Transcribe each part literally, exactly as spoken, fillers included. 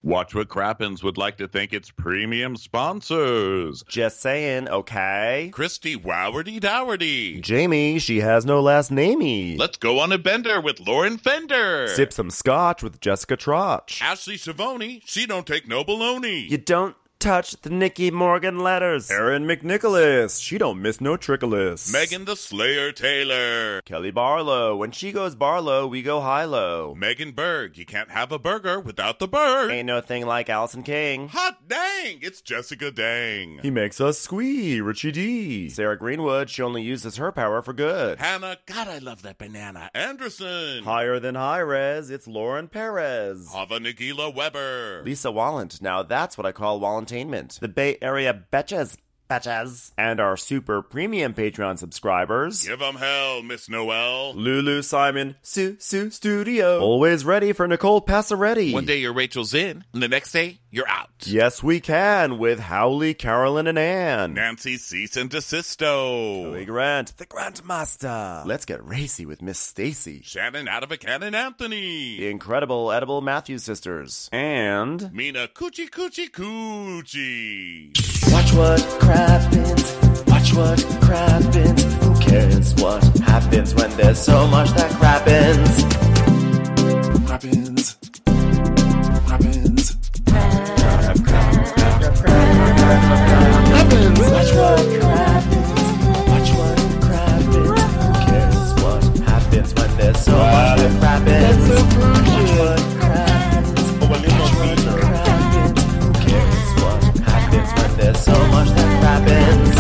Watch What Crappens would like to thank its premium sponsors. Just saying, okay? Christy Wowardy Dowardy. Jamie, she has no last namey. Let's go on a bender with Lauren Fender. Sip some scotch with Jessica Trotch. Ashley Savoni, she don't take no baloney. You don't touch the Nicky Morgan letters. Erin McNicholas, she don't miss no trickolas. Megan the Slayer Taylor. Kelly Barlow, when she goes Barlow, we go high-low. Megan Berg, you can't have a burger without the bird. Ain't no thing like Allison King. Hot dang, it's Jessica Dang. He makes us squee, Richie D. Sarah Greenwood, she only uses her power for good. Hannah, God, I love that banana. Anderson. Higher than high-res, it's Lauren Perez. Hava Nagila Weber. Lisa Wallant, now that's what I call Wallant. The Bay Area Betches, Betches, and our super premium Patreon subscribers. Give 'em hell, Miss Noel. Lulu Simon, Sue Sue Studio. Always ready for Nicole Passaretti. One day your Rachel's in, and the next day you're out. Yes, we can with Howley, Carolyn, and Ann. Nancy Cease and Desisto. Chloe Grant, the Grandmaster. Let's get racy with Miss Stacy. Shannon out of a cannon Anthony. The incredible Edible Matthews sisters. And Mina Coochie Coochie Coochie. Watch what crappens, watch what crappens. Who cares what happens when there's so much that crappens? Crappens, crappens, crap, crap, crap, crap, crap, crappens. Watch what crappens, watch what crappens. Who cares what happens when there's so much that crappens? Watch what crappens, watch what crappens. Who cares what happens when there's so much that crappens?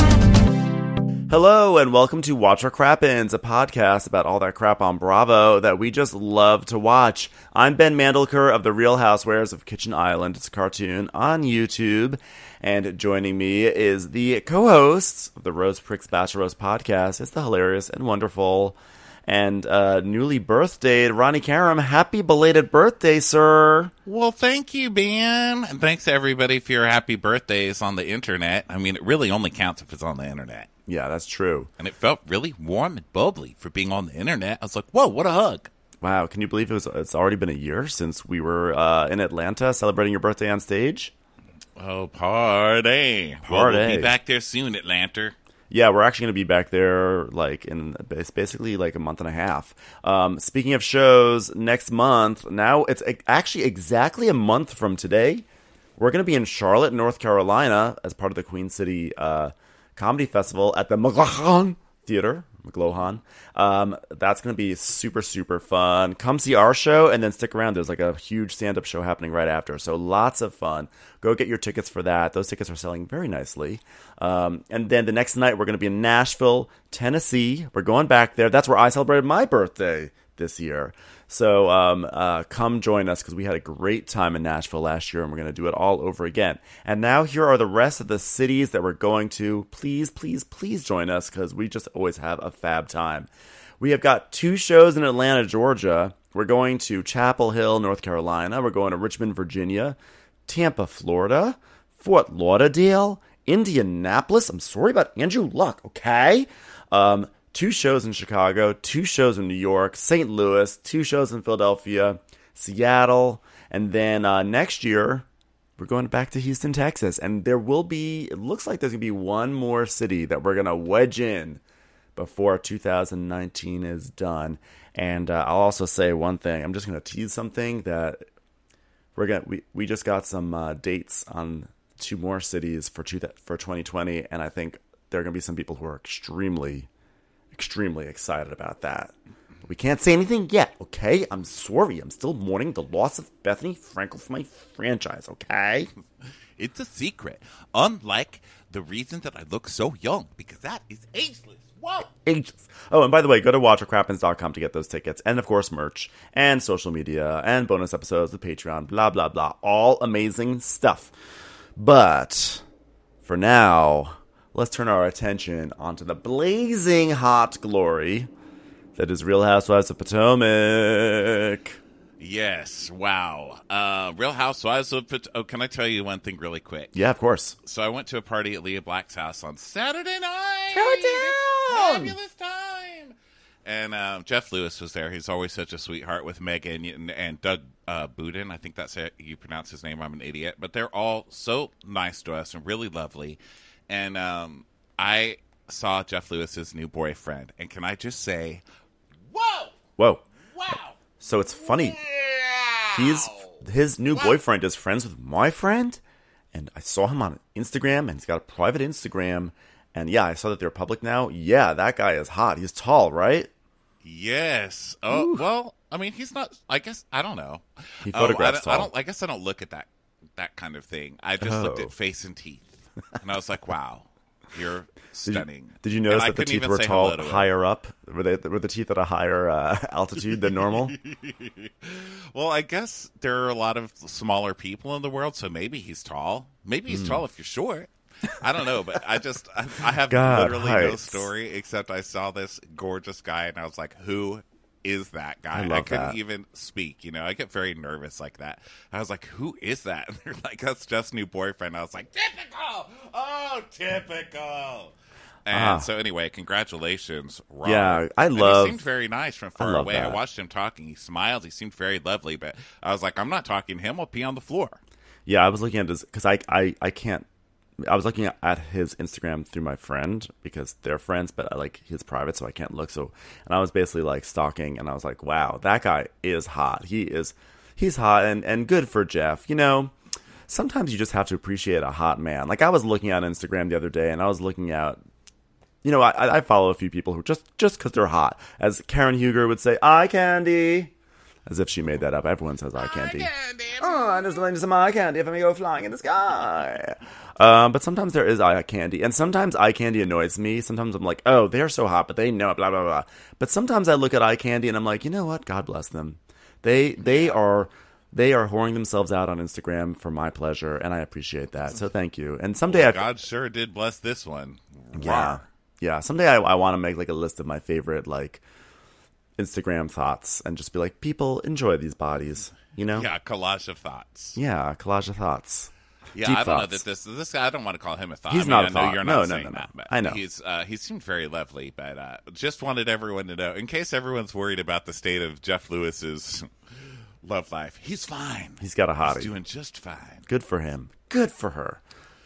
Hello and welcome to Watch What Crappens, a podcast about all that crap on Bravo that we just love to watch. I'm Ben Mandelker of The Real Housewives of Kitchen Island. It's a cartoon on YouTube. And joining me is the co-host of the Rose Pricks Bachelor Rose podcast. It's the hilarious and wonderful and uh, newly birthdayed Ronnie Karam. Happy belated birthday, sir. Well, thank you, Ben. And thanks to everybody for your happy birthdays on the internet. I mean, it really only counts if it's on the internet. Yeah, that's true. And it felt really warm and bubbly for being on the internet. I was like, whoa, what a hug. Wow, can you believe it was? It's already been a year since we were uh, in Atlanta celebrating your birthday on stage? Oh, party. Party. Well, we'll be back there soon, Atlanta. Yeah, we're actually going to be back there like in it's basically like a month and a half. Um, speaking of shows, next month, now it's actually exactly a month from today, we're going to be in Charlotte, North Carolina as part of the Queen City uh, Comedy Festival at the McLaughlin Theater. McLaughlin. Um, that's going to be super, super fun. Come see our show and then stick around. There's like a huge stand-up show happening right after. So lots of fun. Go get your tickets for that. Those tickets are selling very nicely. Um, and then the next night, we're going to be in Nashville, Tennessee. We're going back there. That's where I celebrated my birthday this year. So um, uh, come join us because we had a great time in Nashville last year and we're going to do it all over again. And now here are the rest of the cities that we're going to. Please, please, please join us because we just always have a fab time. We have got two shows in Atlanta, Georgia. We're going to Chapel Hill, North Carolina. We're going to Richmond, Virginia, Tampa, Florida, Fort Lauderdale, Indianapolis. I'm sorry about Andrew Luck, okay? Um... Two shows in Chicago, two shows in New York, Saint Louis, two shows in Philadelphia, Seattle, and then uh, next year, we're going back to Houston, Texas. And there will be, it looks like there's going to be one more city that we're going to wedge in before two thousand nineteen is done. And uh, I'll also say one thing. I'm just going to tease something that we're going we, we just got some uh, dates on two more cities for, two, for twenty twenty. And I think there are going to be some people who are extremely extremely excited about that. We can't say anything yet, okay? I'm sorry. I'm still mourning the loss of Bethany Frankel from my franchise, okay? It's a secret. Unlike the reason that I look so young, because that is ageless. Whoa! Ageless. Oh, and by the way, go to watch what crappens dot com to get those tickets. And, of course, merch. And social media. And bonus episodes, the Patreon, blah, blah, blah. All amazing stuff. But, for now, let's turn our attention onto the blazing hot glory that is Real Housewives of Potomac. Yes, wow. Uh, Real Housewives of Potomac. Oh, can I tell you one thing really quick? Yeah, of course. So I went to a party at Leah Black's house on Saturday night. Tear it down! Fabulous time. And um, Jeff Lewis was there. He's always such a sweetheart with Megan and, and Doug uh, Budin. I think that's how you pronounce his name. I'm an idiot. But they're all so nice to us and really lovely. And um, I saw Jeff Lewis's new boyfriend. And can I just say, whoa! Whoa. Wow! So it's funny. Wow. He's his new Wow. boyfriend is friends with my friend, and I saw him on Instagram, and he's got a private Instagram, and yeah, I saw that they're public now. Yeah, that guy is hot. He's tall, right? Yes. Oh, Ooh. Well, I mean, he's not, I guess, I don't know. He oh, photographs I, tall. I don't, I guess I don't look at that, that kind of thing. I just Oh. looked at face and teeth, and I was like, wow, you're stunning. Did you, did you notice And that I the couldn't teeth even were say tall, hello to him. higher up? Were they were the teeth at a higher uh, altitude than normal? Well, I guess there are a lot of smaller people in the world, so maybe he's tall. Maybe he's Mm. tall if you're short. I don't know, but I just, I, I have God, literally no heights. story except I saw this gorgeous guy, and I was like, who is that guy? I love couldn't that. even speak. You know, I get very nervous like that. I was like, who is that? And they're like, that's Jeff's new boyfriend. I was like, typical! Oh, typical! And Ah. so anyway, congratulations, Rob. Yeah, I And love- He seemed very nice from far love away. I that. watched him talking. He smiled. He seemed very lovely. But I was like, I'm not talking to him. I'll pee on the floor. Yeah, I was looking at this because I, I, I can't. I was looking at his Instagram through my friend because they're friends, but I like his private, so I can't look. So, and I was basically like stalking, and I was like, "Wow, that guy is hot. He is, he's hot, and and good for Jeff." You know, sometimes you just have to appreciate a hot man. Like I was looking at Instagram the other day, and I was looking at, you know, I, I follow a few people who just just because they're hot, as Karen Huger would say, "Eye candy." As if she made that up. Everyone says eye candy. Oh, I just like some eye candy if I go flying in the sky. Um, but sometimes there is eye candy. And sometimes eye candy annoys me. Sometimes I'm like, oh, they're so hot, but they know it, blah, blah, blah. But sometimes I look at eye candy and I'm like, you know what? God bless them. They they are they are whoring themselves out on Instagram for my pleasure, and I appreciate that. So thank you. And someday I God sure did bless this one. yeah. Rawr. Yeah. Someday I, I want to make like a list of my favorite like Instagram thoughts and just be like, people enjoy these bodies, you know? Yeah, collage of thoughts. Yeah, collage of thoughts. Yeah, Deep I don't know thoughts. that this this guy. I don't want to call him a thought. He's I mean, not a I know thought. you're No, not no, saying no, no. that, but I know. he's uh, he seemed very lovely. But uh, just wanted everyone to know, in case everyone's worried about the state of Jeff Lewis's love life, he's fine. He's got a hottie. He's doing just fine. Good for him. Good for her.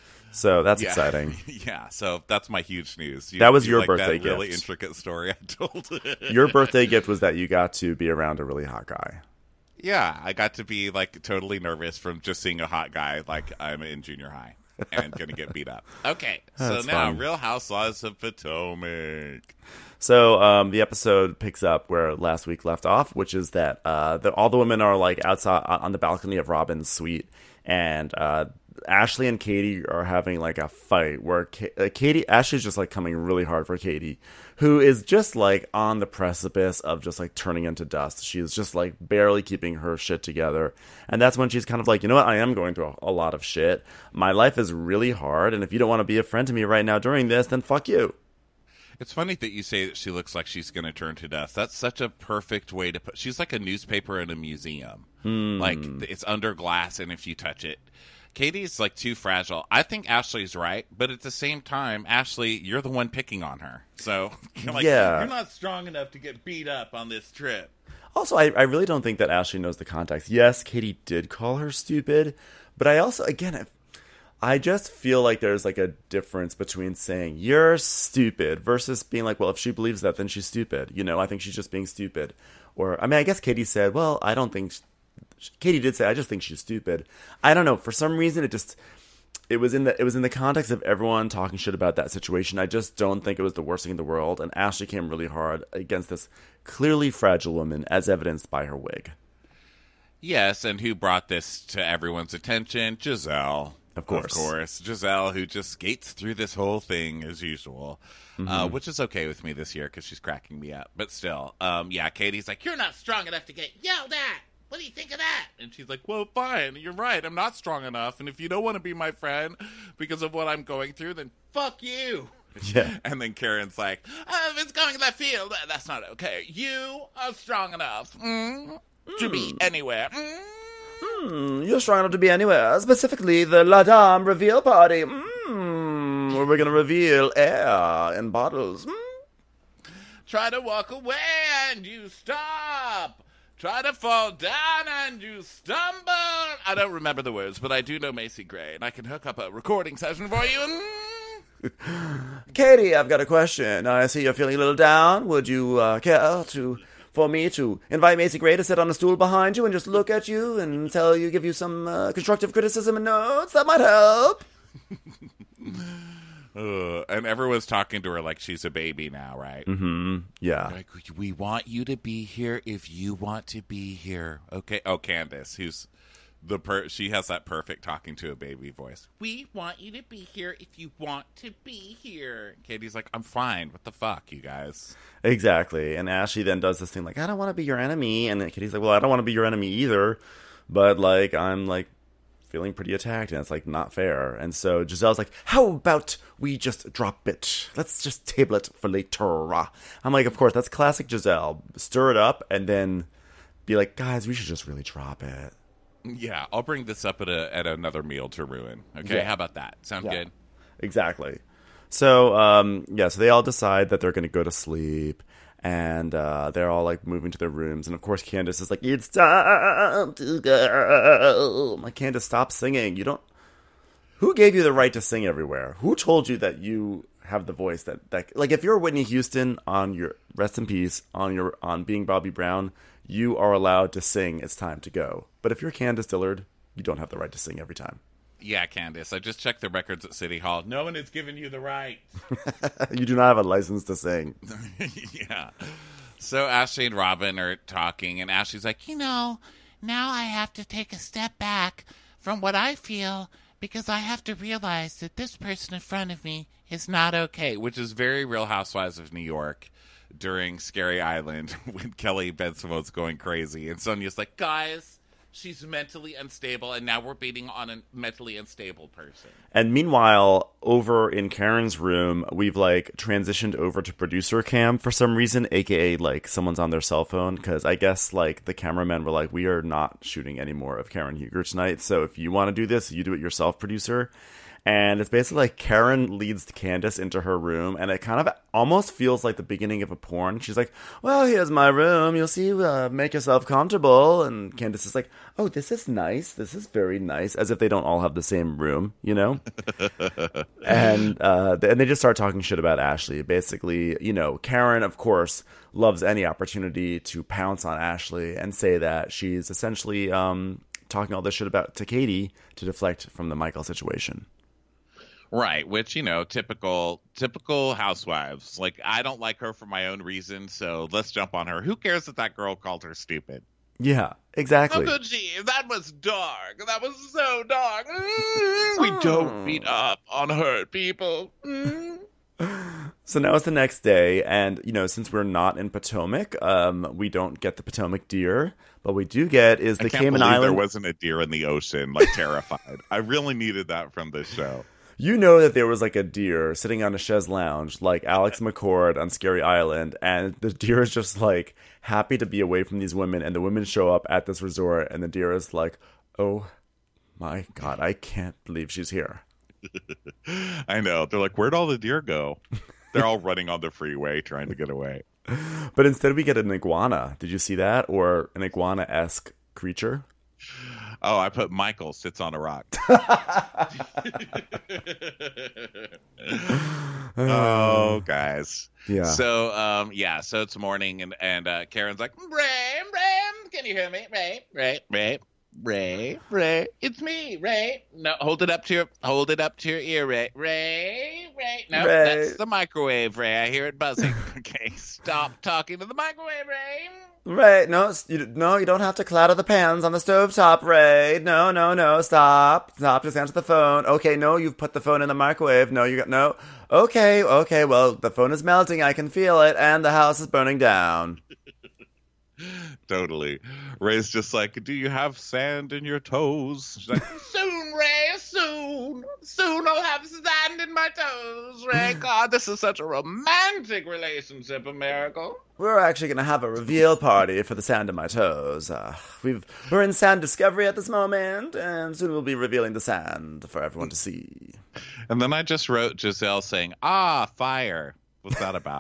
So that's Yeah. exciting. Yeah, so that's my huge news. You, That was you your like birthday that really gift. intricate story I told. Your birthday gift was that you got to be around a really hot guy. Yeah, I got to be like totally nervous from just seeing a hot guy like I'm in junior high and gonna get beat up. Okay, so That's now fun. Real Housewives of Potomac. So um, the episode picks up where last week left off, which is that uh, the, all the women are like outside on the balcony of Robin's suite, and uh, Ashley and Katie are having like a fight where Ka- uh, Katie, Ashley's just like coming really hard for Katie, who is just like on the precipice of just like turning into dust. She's just like barely keeping her shit together. And that's when she's kind of like, you know what? I am going through a, a lot of shit. My life is really hard. And if you don't want to be a friend to me right now during this, then fuck you. It's funny that you say that she looks like she's going to turn to dust. That's such a perfect way to put. She's like a newspaper in a museum. Hmm. Like it's under glass, and if you touch it, Katie's like too fragile. I think Ashley's right, but at the same time, Ashley, you're the one picking on her. So you're like, Yeah. you're not strong enough to get beat up on this trip. Also, I, I really don't think that Ashley knows the context. Yes, Katie did call her stupid, but I also, again, I, I just feel like there's like a difference between saying you're stupid versus being like, well, if she believes that, then she's stupid. You know, I think she's just being stupid. Or, I mean, I guess Katie said, well, I don't think, she, Katie did say, I just think she's stupid. I don't know. For some reason, it just, it was in the, it was in the context of everyone talking shit about that situation. I just don't think it was the worst thing in the world. And Ashley came really hard against this clearly fragile woman, as evidenced by her wig. Yes, and who brought this to everyone's attention? Giselle. Of course. Of course. Giselle, who just skates through this whole thing as usual, Mm-hmm. uh, which is okay with me this year because she's cracking me up. But still, um, yeah, Katie's like, you're not strong enough to get yelled at. What do you think of that? And she's like, well, fine. You're right. I'm not strong enough. And if you don't want to be my friend because of what I'm going through, then fuck you. Yeah. And then Karen's like, oh, if it's going left field, that's not okay. You are strong enough mm, to be anywhere. Mm. Hmm, you're strong enough to be anywhere, specifically the La Dame reveal party. Mm, where we're going to reveal air in bottles. Mm. Try to walk away and you stop. Try to fall down and you stumble. I don't remember the words, but I do know Macy Gray, and I can hook up a recording session for you. Katie, I've got a question. I see you're feeling a little down. Would you uh, care to for me to invite Macy Gray to sit on a stool behind you and just look at you and tell you, give you some uh, constructive criticism and notes? That might help. Uh, and everyone's talking to her like she's a baby now, right? Mm-hmm. Yeah. Like, we want you to be here if you want to be here. Okay. Oh, Candace, who's the per- she has that perfect talking to a baby voice. We want you to be here if you want to be here. Katie's like, I'm fine. What the fuck, you guys? Exactly. And Ashley then does this thing like, I don't want to be your enemy. And then Katie's like, well, I don't want to be your enemy either. But, like, I'm, like, feeling pretty attacked, and it's, like, not fair. And so Giselle's like, how about we just drop it? Let's just table it for later. I'm like, of course, that's classic Giselle. Stir it up, and then be like, guys, we should just really drop it. Yeah, I'll bring this up at a at another meal to ruin. Okay, Yeah. how about that? Sound Yeah. good? Exactly. So, um, yeah, so they all decide that they're going to go to sleep, and uh, they're all, like, moving to their rooms. And, of course, Candace is like, it's time to go. I'm like, Candace, stop singing. You don't... Who gave you the right to sing everywhere? Who told you that you have the voice that... that like, if you're Whitney Houston on your... Rest in peace, on your on being Bobby Brown, you are allowed to sing It's Time to Go. But if you're Candace Dillard, you don't have the right to sing every time. Yeah, Candace, I just checked the records at City Hall. No one has given you the right. You do not have a license to sing. Yeah. So Ashley and Robin are talking, and Ashley's like, you know, now I have to take a step back from what I feel because I have to realize that this person in front of me is not okay, which is very Real Housewives of New York during Scary Island when Kelly Bensimo's going crazy. And Sonya's like, guys, she's mentally unstable, and now we're beating on a mentally unstable person. And meanwhile, over in Karen's room, we've, like, transitioned over to producer cam for some reason, aka, like, someone's on their cell phone, because I guess, like, the cameramen were like, we are not shooting any more of Karen Huger tonight, so if you want to do this, you do it yourself, producer. And it's basically like Karen leads Candace into her room, and it kind of almost feels like the beginning of a porn. She's like, well, here's my room. You'll see, uh, make yourself comfortable. And Candace is like, oh, this is nice. This is very nice. As if they don't all have the same room, you know? and uh, and they just start talking shit about Ashley. Basically, you know, Karen, of course, loves any opportunity to pounce on Ashley and say that she's essentially um, talking all this shit about to Katie to deflect from the Michael situation. Right, which, you know, typical typical housewives. Like, I don't like her for my own reasons, so let's jump on her. Who cares that that girl called her stupid? Yeah, exactly. How could she? That was dark. That was so dark. Mm, we don't beat up on hurt people. Mm. So now it's the next day, and, you know, since we're not in Potomac, um, we don't get the Potomac deer. But we do get is the I can't Cayman believe Island. there wasn't a deer in the ocean, like terrified. I really needed that from this show. You know that there was, like, a deer sitting on a chaise lounge, like Alex McCord on Scary Island, and the deer is just, like, happy to be away from these women, and the women show up at this resort, and the deer is like, oh, my God, I can't believe she's here. I know. They're like, where'd all the deer go? They're all running on the freeway trying to get away. But instead we get an iguana. Did you see that? Or an iguana-esque creature? Oh, I put Michael sits on a rock. Oh, guys. Yeah. So, um, yeah, so it's morning, and, and uh, Karen's like, Ray, Ray, can you hear me? Ray, Ray, Ray, Ray, Ray, it's me, Ray. No, hold it up to your, hold it up to your ear, Ray. Ray, Ray. No, Ray. that's the microwave, Ray. I hear it buzzing. Okay, stop talking to the microwave, Ray. Ray, no, you, no, you don't have to clatter the pans on the stovetop, Ray. No, no, no, stop. Stop, just answer the phone. Okay, no, you've put the phone in the microwave. No, you got, no. Okay, okay, well, the phone is melting, I can feel it, and the house is burning down. Totally. Ray's just like, do you have sand in your toes? She's like, Soon, Ray, soon. Soon I'll have sand in my toes, Ray. God, this is such a romantic relationship, a miracle. We're actually going to have a reveal party for the sand in my toes. Uh, we've, we're in sand discovery at this moment, and soon we'll be revealing the sand for everyone to see. and then I just wrote Giselle saying, ah, fire. What's that about?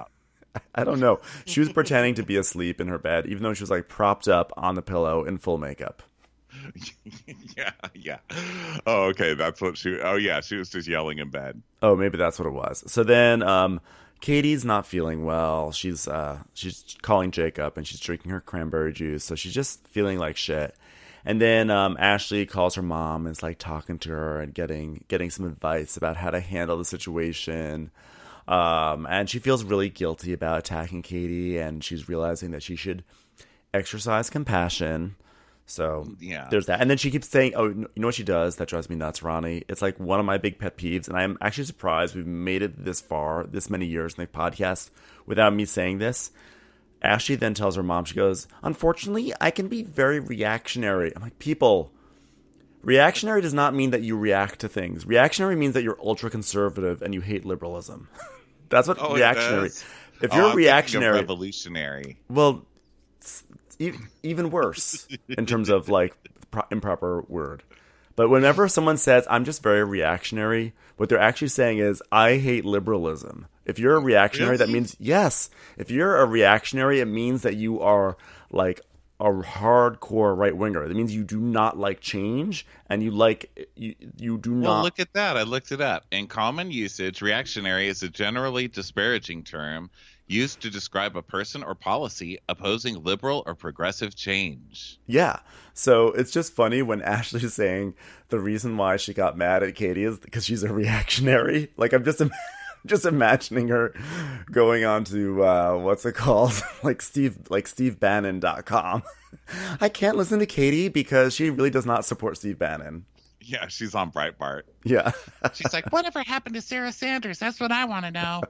I don't know. She was pretending to be asleep in her bed, even though she was like propped up on the pillow in full makeup. yeah, yeah. Oh, okay. That's what she. Oh, yeah. She was just yelling in bed. Oh, maybe that's what it was. So then, um, Katie's not feeling well. She's uh, she's calling Jacob, and she's drinking her cranberry juice. So she's just feeling like shit. And then um, Ashley calls her mom and is like talking to her and getting getting some advice about how to handle the situation. Um, and she feels really guilty about attacking Katie, and she's realizing that she should exercise compassion. So yeah, there's that. And then she keeps saying, oh, you know what she does that drives me nuts, Ronnie? It's like one of my big pet peeves, and I'm actually surprised we've made it this far, this many years in the podcast, without me saying this. Ashley then tells her mom, she goes, unfortunately, I can be very reactionary. I'm like, people, reactionary does not mean that you react to things. Reactionary means that you're ultra-conservative and you hate liberalism. That's what oh, reactionary. If you're oh, I'm reactionary, revolutionary. Well, e- even worse in terms of like pro- improper word. But whenever someone says I'm just very reactionary, what they're actually saying is I hate liberalism. If you're a reactionary, really? that means yes. If you're a reactionary, it means that you are like a hardcore right winger. That means you do not like change, and you like you you do not. Well, look at that. I looked it up. In common usage, reactionary is a generally disparaging term used to describe a person or policy opposing liberal or progressive change. Yeah. So it's just funny when Ashley's saying the reason why she got mad at Katie is because she's a reactionary. Like I'm just. Im- Just imagining her going on to, uh, what's it called? like Steve, like Steve Bannon dot com. I can't listen to Katie because she really does not support Steve Bannon. Yeah, she's on Breitbart. Yeah. She's like, whatever happened to Sarah Sanders? That's what I want to know.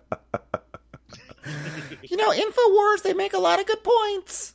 You know, InfoWars, they make a lot of good points.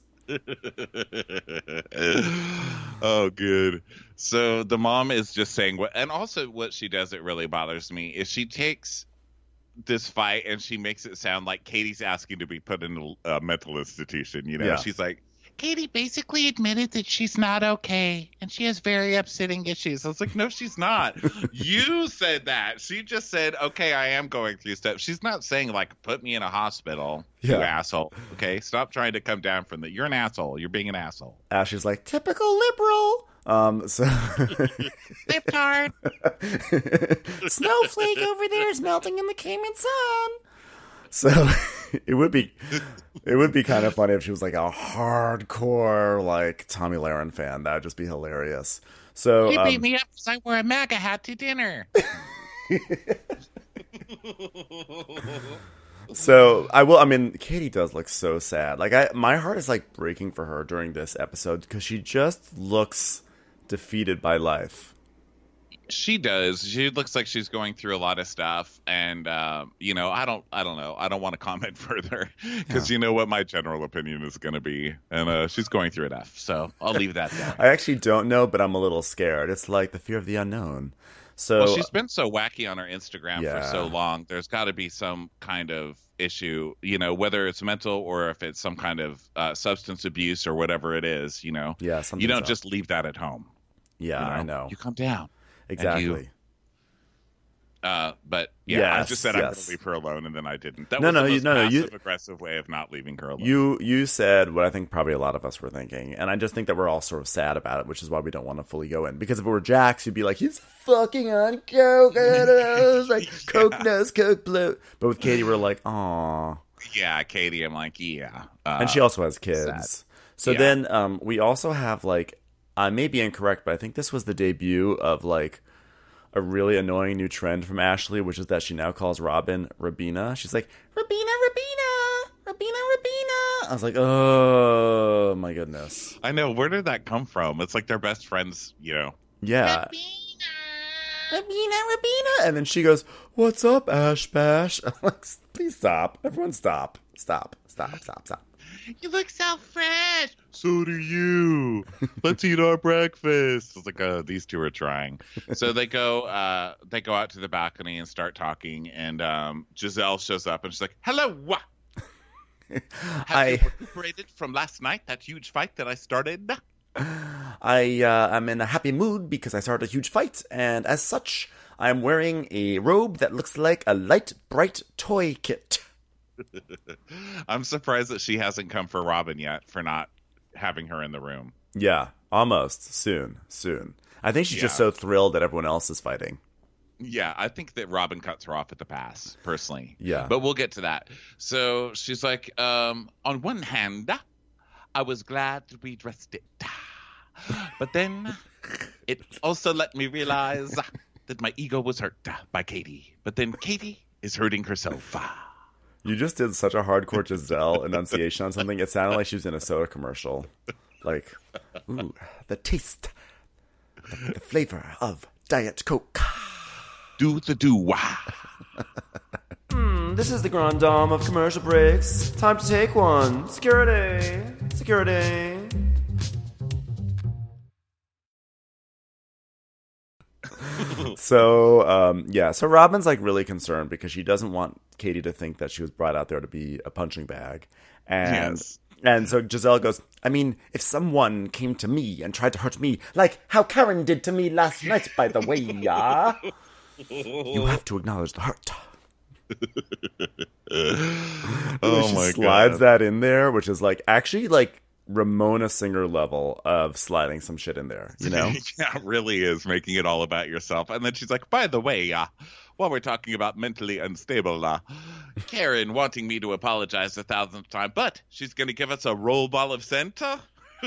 Oh, good. So the mom is just saying what, and also what she does that really bothers me is she takes this fight and she makes it sound like Katie's asking to be put in a mental institution. You know, Yeah. she's like, Katie basically admitted that she's not okay and she has very upsetting issues. I was like, no, she's not. You said that. She just said, okay, I am going through stuff. She's not saying like, put me in a hospital, Yeah. you asshole. Okay, stop trying to come down from the. You're an asshole. You're being an asshole. Ashley's like, typical liberal. Um, so Liptard. Snowflake over there is melting in the Cayman sun. So it would be, it would be kind of funny if she was like a hardcore like Tommy Lahren fan. That'd just be hilarious. So You um, beat me up because I wore a MAGA hat to dinner. So I will. I mean, Katie does look so sad. Like I, my heart is like breaking for her during this episode because she just looks defeated by life. She does. She looks like she's going through a lot of stuff, and uh, you know, I don't, I don't know. I don't want to comment further because you know what my general opinion is going to be, and uh, she's going through enough. So I'll leave that there. I actually don't know, but I'm a little scared. It's like the fear of the unknown. So Well, she's been so wacky on her Instagram Yeah. for so long. There's got to be some kind of issue, you know, whether it's mental or if it's some kind of uh, substance abuse or whatever it is. You know, yeah, you something's don't up. just leave that at home. yeah, you know? I know You come down. exactly. Uh, but yeah, I Yes, just said I'm going yes. to leave her alone, and then I didn't. That No, was no, the you- most no, no, you- passive-aggressive way of not leaving her alone. You you said what I think probably a lot of us were thinking, and I just think that we're all sort of sad about it, which is why we don't want to fully go in. Because if it were Jax, you'd be like, he's fucking on coke, like coke nose, coke blue. But with Katie, we're like, aw. Yeah, Katie, I'm like, yeah. Uh, And she also has kids. sad. So Yeah. then um, we also have like, I may be incorrect, but I think this was the debut of like a really annoying new trend from Ashley, which is that she now calls Robin Rabina. She's like, Rabina, Rabina, Rabina, Rabina. I was like, oh my goodness. I know. Where did that come from? It's like they're best friends, you know. Yeah. Rabina, Rabina. And then she goes, what's up, Ash Bash? I'm like, please stop. Everyone stop. Stop. Stop. Stop. Stop. You look so fresh. So do you. Let's eat our breakfast. It's like, uh, these two are trying. So they go, uh, they go out to the balcony and start talking. And um, Giselle shows up and she's like, "Hello, have I- you recuperated from last night? That huge fight that I started." I uh, am in a happy mood because I started a huge fight, and as such, I'm wearing a robe that looks like a light, bright toy kit. I'm surprised that she hasn't come for Robin yet for not having her in the room. Yeah, almost. Soon. Soon. I think she's Yeah. just so thrilled that everyone else is fighting. Yeah, I think that Robin cuts her off at the pass, personally. Yeah. But we'll get to that. So she's like, um, on one hand, I was glad to be dressed it. But then it also let me realize that my ego was hurt by Katie. But then Katie is hurting herself. You just did such a hardcore Giselle enunciation on something. It sounded like she was in a soda commercial. Like, ooh, the taste, the, the flavor of Diet Coke. Do the do-wah. Mm, this is the Grand Dame of commercial breaks. Time to take one. Security. Security. So, um, yeah, so Robin's like really concerned because she doesn't want Katie to think that she was brought out there to be a punching bag. And Yes. and so Giselle goes, I mean, if someone came to me and tried to hurt me, like how Karen did to me last night, by the way, yeah, you have to acknowledge the hurt. Oh She my slides god. that in there, which is like actually like Ramona Singer level of sliding some shit in there, you know? Yeah, it really is making it all about yourself. And then she's like, by the way, uh, while we're talking about mentally unstable, uh, Karen wanting me to apologize the thousandth time, but she's going to give us a roll ball of Santa?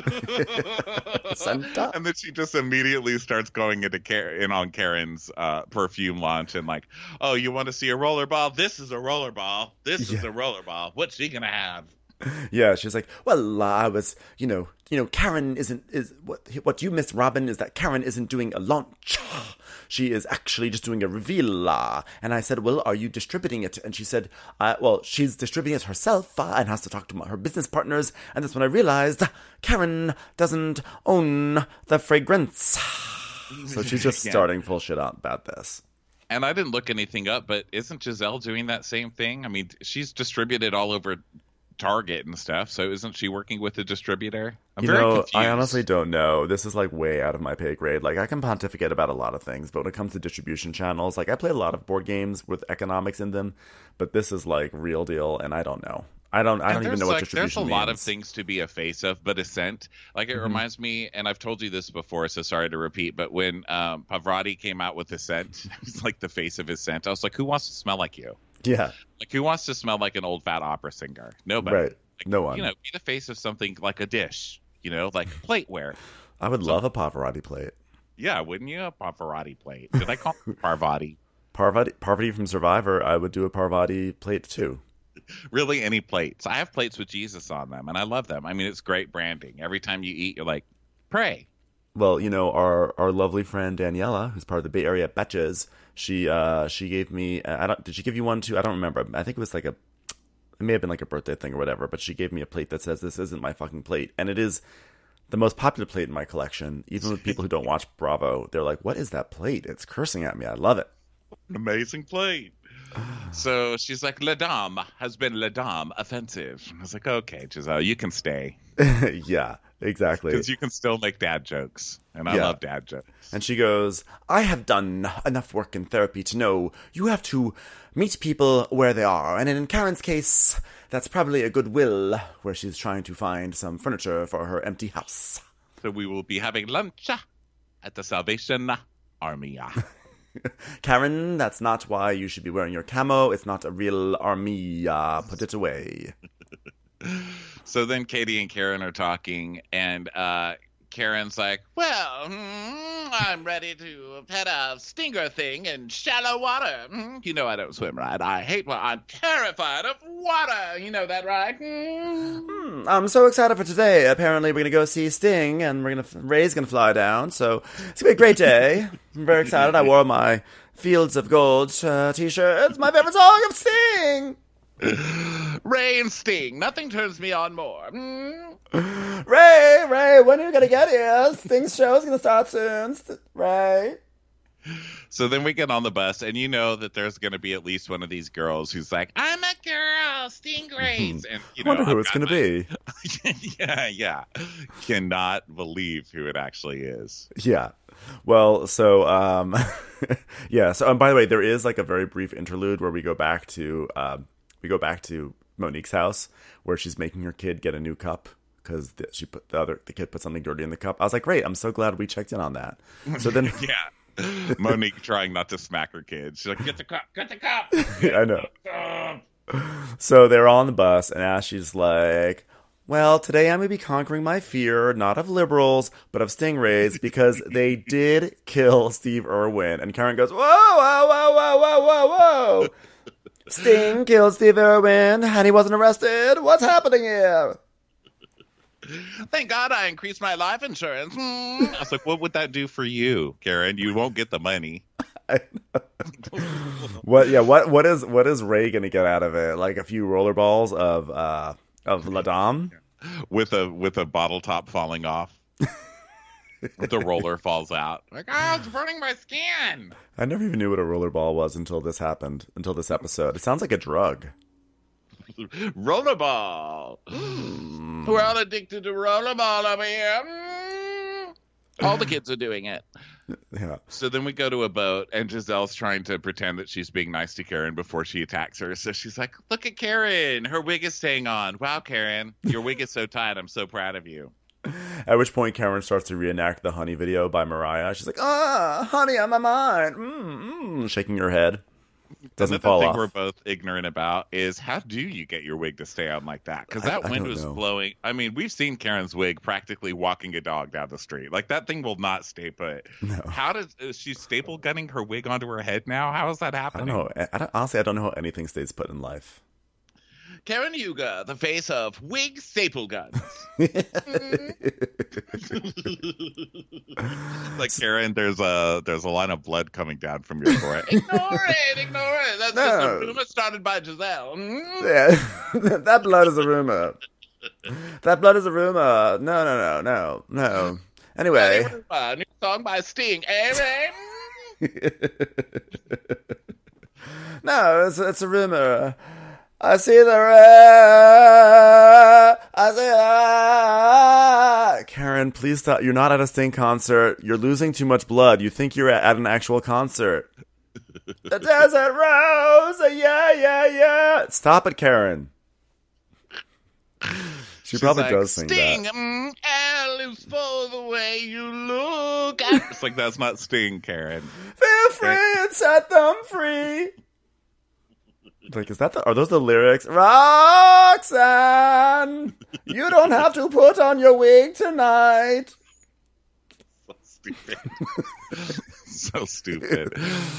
Santa? And then she just immediately starts going into Car- in on Karen's uh, perfume launch and like, oh, you want to see a roller ball? This is a roller ball. This is Yeah. a roller ball. What's she going to have? Yeah, she's like, well, uh, I was, you know, you know, Karen isn't is what what you miss, Robin, is that Karen isn't doing a launch. She is actually just doing a reveal. Uh, and I said, well, are you distributing it? And she said, uh, well, she's distributing it herself uh, and has to talk to her business partners. And that's when I realized Karen doesn't own the fragrance. So she's just Yeah. starting full shit out about this. And I didn't look anything up, but isn't Giselle doing that same thing? I mean, she's distributed all over Target and stuff, so isn't she working with a distributor? I'm You very know, confused. I honestly don't know. This is like way out of my pay grade. Like I can pontificate about a lot of things, but when it comes to distribution channels, like I play a lot of board games with economics in them, but this is like real deal, and I don't know. I don't. I And don't even there's, know what like, distribution There's a lot of means. things to be a face of, but Ascent, like it Mhm. reminds me, and I've told you this before, so sorry to repeat, but when um, Pavarotti came out with Ascent, he's like the face of his scent. I was like, who wants to smell like you? Yeah, Like, who wants to smell like an old fat opera singer? Nobody. right. Like, No one. You know, be the face of something like a dish. You know, like plateware. I would love a Pavarotti plate. Yeah, wouldn't you? A Pavarotti plate. Did I call it Parvati? Parvati, Parvati from Survivor. I would do a Parvati plate too. Really, any plates. I have plates with Jesus on them, and I love them. I mean, it's great branding. Every time you eat, you're like, pray. Well, you know, our our lovely friend Daniela, who's part of the Bay Area Betches, she uh she gave me. I don't. Did she give you one too? I don't remember. I think it was like a. It may have been like a birthday thing or whatever, but she gave me a plate that says, this isn't my fucking plate. And it is the most popular plate in my collection. Even with people who don't watch Bravo, they're like, what is that plate? It's cursing at me. I love it. An amazing plate. So she's like, La Dame has been La Dame offensive. I was like, okay, Giselle, you can stay. Yeah, exactly. Because you can still make dad jokes. And I Yeah. love dad jokes. And she goes, I have done enough work in therapy to know you have to meet people where they are. And in Karen's case, that's probably a Goodwill where she's trying to find some furniture for her empty house. So we will be having lunch at the Salvation Army. Karen, that's not why you should be wearing your camo. It's not a real army. Uh, put it away. So then Katie and Karen are talking, and uh, Karen's like, well, mm, I'm ready to pet a stinger thing in shallow water. Mm, you know I don't swim, right? I hate water. I'm terrified of water. You know that, right? Mm. Hmm, I'm so excited for today. Apparently, we're going to go see Sting, and we're gonna Ray's going to fly down. So it's going to be a great day. I'm very excited. I wore my Fields of Gold uh, t-shirt. It's my favorite song of Sting. Ray and Sting. Nothing turns me on more. Mm. Ray, Ray, when are you going to get here? Sting's show is going to start soon. St- Ray. So then we get on the bus, and you know that there's going to be at least one of these girls who's like, I'm a girl, Stingrays. And, you I know, wonder who I've it's got going to my- be. yeah, yeah. Cannot believe who it actually is. Yeah. Well, so, um, yeah. So, um, by the way, there is like a very brief interlude where we go back to, um, we go back to Monique's house where she's making her kid get a new cup because she put the other the kid put something dirty in the cup. I was like, great, I'm so glad we checked in on that. So then, yeah, Monique trying not to smack her kid. She's like, get the cup, get the cup. I know. So they're all on the bus, and Ashley's like, well, today I'm going to be conquering my fear, not of liberals, but of stingrays, because they did kill Steve Irwin. And Karen goes, whoa, whoa, whoa, whoa, whoa, whoa, whoa. Sting killed Steve Irwin, and he wasn't arrested. What's happening here? Thank God I increased my life insurance. Hmm. I was like, what would that do for you, Karen? You won't get the money. What? Yeah. What? What is? What is Ray gonna get out of it? Like a few roller balls of uh of La Dame with a with a bottle top falling off. The roller falls out. Like, oh, it's burning my skin. I never even knew what a roller ball was until this happened. Until this episode, it sounds like a drug. Rollerball. Mm. We're all addicted to rollerball over here. Mm. All the kids are doing it. Yeah. So then we go to a boat, and Giselle's trying to pretend that she's being nice to Karen before she attacks her. So she's like, look at Karen. Her wig is staying on. Wow, Karen. Your wig is so tight. I'm so proud of you. At which point, Karen starts to reenact the Honey video by Mariah. She's like, ah, honey on my mind. Mm, mm, shaking her head. Doesn't and fall the thing off. We're both ignorant about is how do you get your wig to stay on like that? Because that I, I wind was know. blowing. I mean, we've seen Karen's wig practically walking a dog down the street. Like, that thing will not stay put. No. How does is she staple gunning her wig onto her head now? How is that I happening? don't know. I don't, honestly, I don't know how anything stays put in life. Karen Huger, the face of wig staple guns. Like, Karen, there's a there's a line of blood coming down from your forehead. Ignore it, ignore it. That's No. just a rumor started by Giselle. Mm. Yeah, that blood is a rumor. That blood is a rumor. No, no, no, no, no. Anyway. A new song by Sting. Eh, No, it's, it's a rumor. I see the red. I see the Karen, please stop. You're not at a Sting concert. You're losing too much blood. You think you're at, at an actual concert. The desert rose. Yeah, yeah, yeah. Stop it, Karen. She She's probably like, does sing Sting, that. mm, L is for the way you look. It's like, that's not Sting, Karen. Feel free and set them free. Like, is that the, are those the lyrics? Roxanne, you don't have to put on your wig tonight. So stupid. So stupid.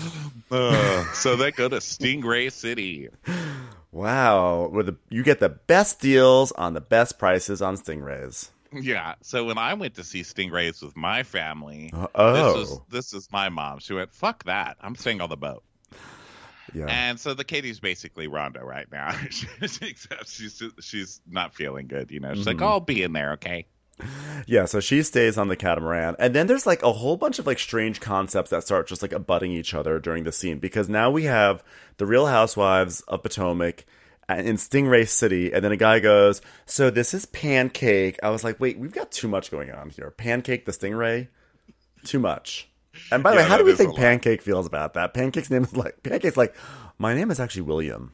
Uh, so they go to Stingray City. Wow, where the you get the best deals on the best prices on Stingrays. Yeah. So when I went to see Stingrays with my family, Uh, oh. this was this is my mom. She went, "Fuck that! I'm staying on the boat." Yeah. And so the Katie's basically Rhonda right now, except she's she's not feeling good. You know, she's Mm-hmm. like, "I'll be in there, okay." Yeah, so she stays on the catamaran. And then there's like a whole bunch of like strange concepts that start just like abutting each other during the scene. Because now we have the Real Housewives of Potomac in Stingray City. And then a guy goes, so this is Pancake. I was like, wait, we've got too much going on here. Pancake the Stingray? Too much. And by the Yeah, way, how do that we is a think lot. Pancake feels about that? Pancake's name is like, Pancake's like, my name is actually William.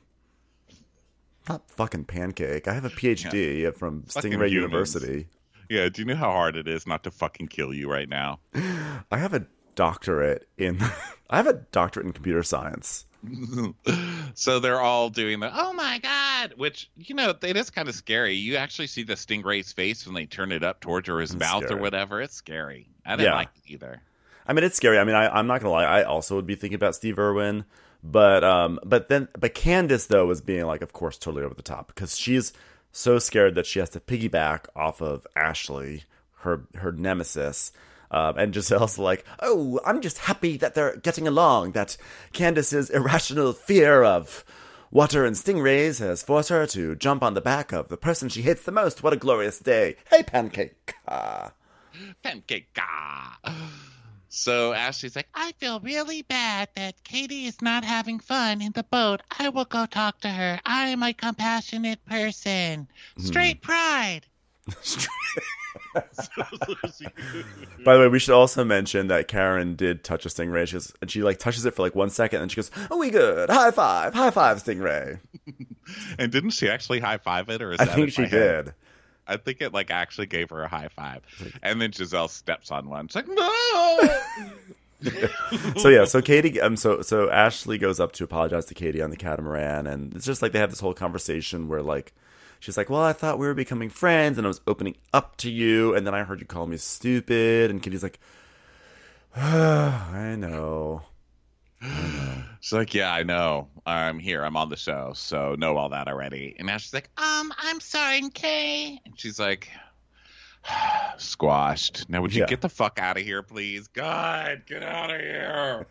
Not fucking Pancake. I have a P H D from Fucking Stingray humans. University. Yeah. Do you know how hard it is not to fucking kill you right now? I have a doctorate in I have a doctorate in computer science. So they're all doing the oh my god, which, you know, it is kind of scary. You actually see the Stingray's face when they turn it up towards her his It's mouth scary. or whatever. It's scary. I didn't Yeah. like it either. I mean, it's scary. I mean, I, I'm not gonna lie. I also would be thinking about Steve Irwin, but um, but then but Candace though was being like, of course, totally over the top because she's so scared that she has to piggyback off of Ashley, her her nemesis. Um, and Giselle's like, oh, I'm just happy that they're getting along, that Candace's irrational fear of water and stingrays has forced her to jump on the back of the person she hates the most. What a glorious day. Hey, Pancake. Ah. Pancake. ah. So Ashley's like, I feel really bad that Katie is not having fun in the boat. I will go talk to her. I am a compassionate person. Straight pride. By the way, we should also mention that Karen did touch a stingray. She goes, and she like touches it for like one second, and she goes, "Oh, we good? High five, high five, stingray." And didn't she actually high five it, or is I that think in she my head? did. I think it like actually gave her a high five, and then Giselle steps on one. It's like no. So yeah, so Katie, um, so so Ashley goes up to apologize to Katie on the catamaran, and it's just like they have this whole conversation where like she's like, "Well, I thought we were becoming friends, and I was opening up to you, and then I heard you call me stupid," and Katie's like, oh, "I know." She's like, yeah, I know. I'm here. I'm on the show, so know all that already. And now she's like, um, I'm sorry, Kay. And she's like, squashed. Now, would you Yeah. get the fuck out of here, please? God, get out of here.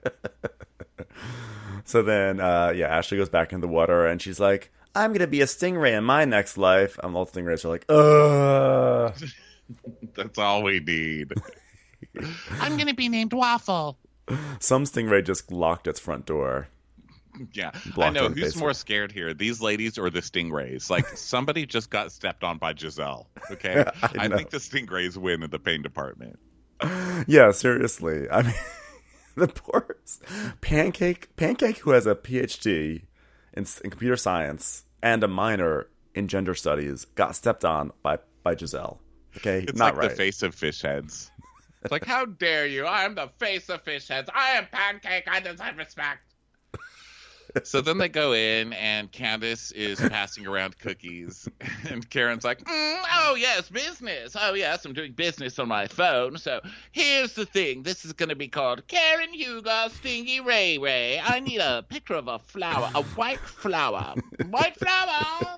So then, uh, yeah, Ashley goes back in the water, and she's like, "I'm gonna be a stingray in my next life." And all the stingrays are like, "Ugh." That's all we need. I'm going to be named Waffle. Some stingray just locked its front door. Yeah, I Blocked know. on Who's Facebook. more scared here, these ladies or the stingrays? Like, somebody just got stepped on by Giselle, okay? I I, know. think the stingrays win in the pain department. Yeah, seriously. I mean, the poor Pancake, Pancake, who has a P H D in, in computer science and a minor in gender studies, got stepped on by, by Giselle. Okay, It's not like right. the face of fish heads. It's like, how dare you? I am the face of fish heads. I am Pancake. I deserve respect. So then they go in, and Candace is passing around cookies. And Karen's like, mm, oh, yes, business. Oh, yes, I'm doing business on my phone. So here's the thing. This is going to be called Karen Hugo Stingy Ray Ray. I need a picture of a flower, a white flower. White flower.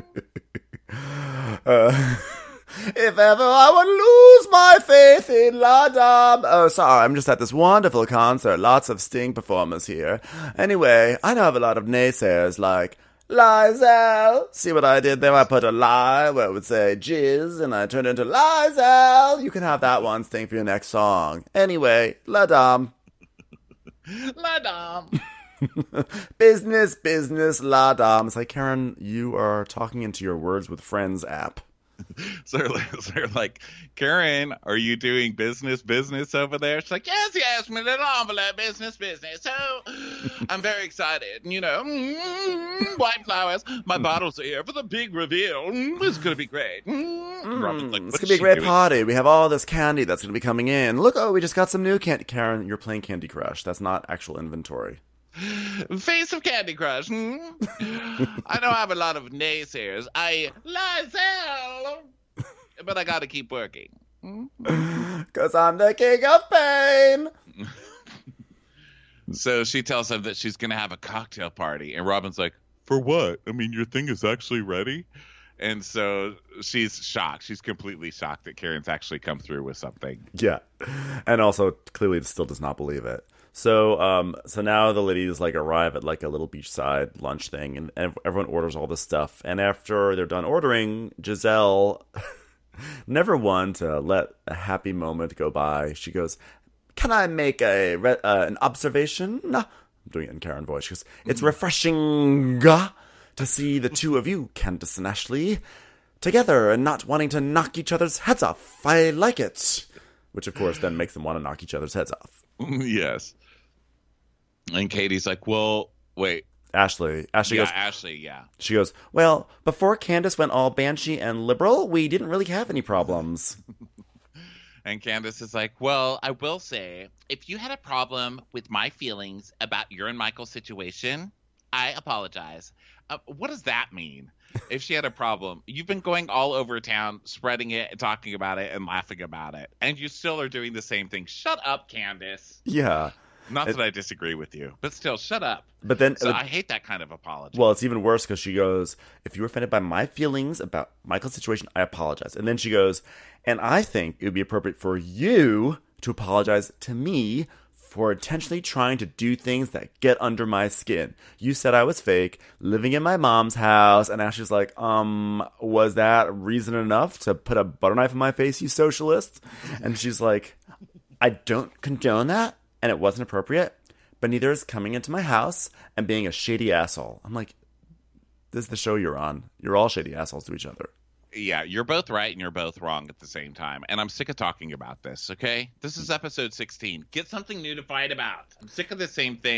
Uh, if ever I would lose my faith in La Dame. Oh, sorry, I'm just at this wonderful concert. Lots of Sting performers here. Anyway, I know I have a lot of naysayers like, Lizel. See what I did there? I put a lie where it would say jizz, and I turned it into Lizel. You can have that one, Sting, for your next song. Anyway, La Dame. La Dame. Business, business, La Dame. It's like, Karen, you are talking into your Words with Friends app. So they're, like, so they're like, Karen, are you doing business, business over there? She's like, yes, yes, my little envelope, business, business. So I'm very excited. You know, mm, white flowers. My bottles are here for the big reveal. Mm, it's going to be great. Mm. Robin's like, It's what gonna is be a she great doing? party. We have all this candy that's gonna be coming in. Look, oh, we just got some new candy. Karen, you're playing Candy Crush. That's not actual inventory. Face of Candy Crush. Hmm? I know I have a lot of naysayers. I, Lizelle, but I got to keep working. Hmm? Cause I'm the king of pain. So she tells him that she's going to have a cocktail party. And Robin's like, for what? I mean, your thing is actually ready? And so she's shocked. She's completely shocked that Karen's actually come through with something. Yeah, and also clearly still does not believe it. So, um, so now the ladies like arrive at like a little beachside lunch thing, and, and everyone orders all this stuff. And after they're done ordering, Giselle, never one to let a happy moment go by, she goes, "Can I make a re- uh, an observation?" I'm doing it in Karen voice. She goes, "It's refreshing to see the two of you, Candace and Ashley, together and not wanting to knock each other's heads off. I like it." Which, of course, then makes them want to knock each other's heads off. Yes. And Katie's like, well, wait. Ashley, Ashley yeah, goes, Ashley, yeah. she goes, "Well, before Candace went all banshee and liberal, we didn't really have any problems." And Candace is like, well, I will say, if you had a problem with my feelings about your and Michael's situation, I apologize. Uh, what does that mean? If she had a problem, you've been going all over town, spreading it, and talking about it, and laughing about it, and you still are doing the same thing. Shut up, Candace. Yeah. Not It- that I disagree with you, but still, shut up. But then, So uh, I hate that kind of apology. well, it's even worse because she goes, "If you were offended by my feelings about Michael's situation, I apologize." And then she goes, "And I think it would be appropriate for you to apologize to me for intentionally trying to do things that get under my skin. You said I was fake, living in my mom's house." And Ashley's like, um, "Was that reason enough to put a butter knife in my face, you socialist?" And she's like, "I don't condone that, and it wasn't appropriate, but neither is coming into my house and being a shady asshole." I'm like, this is the show you're on. You're all shady assholes to each other. Yeah, you're both right and you're both wrong at the same time. And I'm sick of talking about this, okay? This is episode sixteen. Get something new to fight about. I'm sick of the same thing.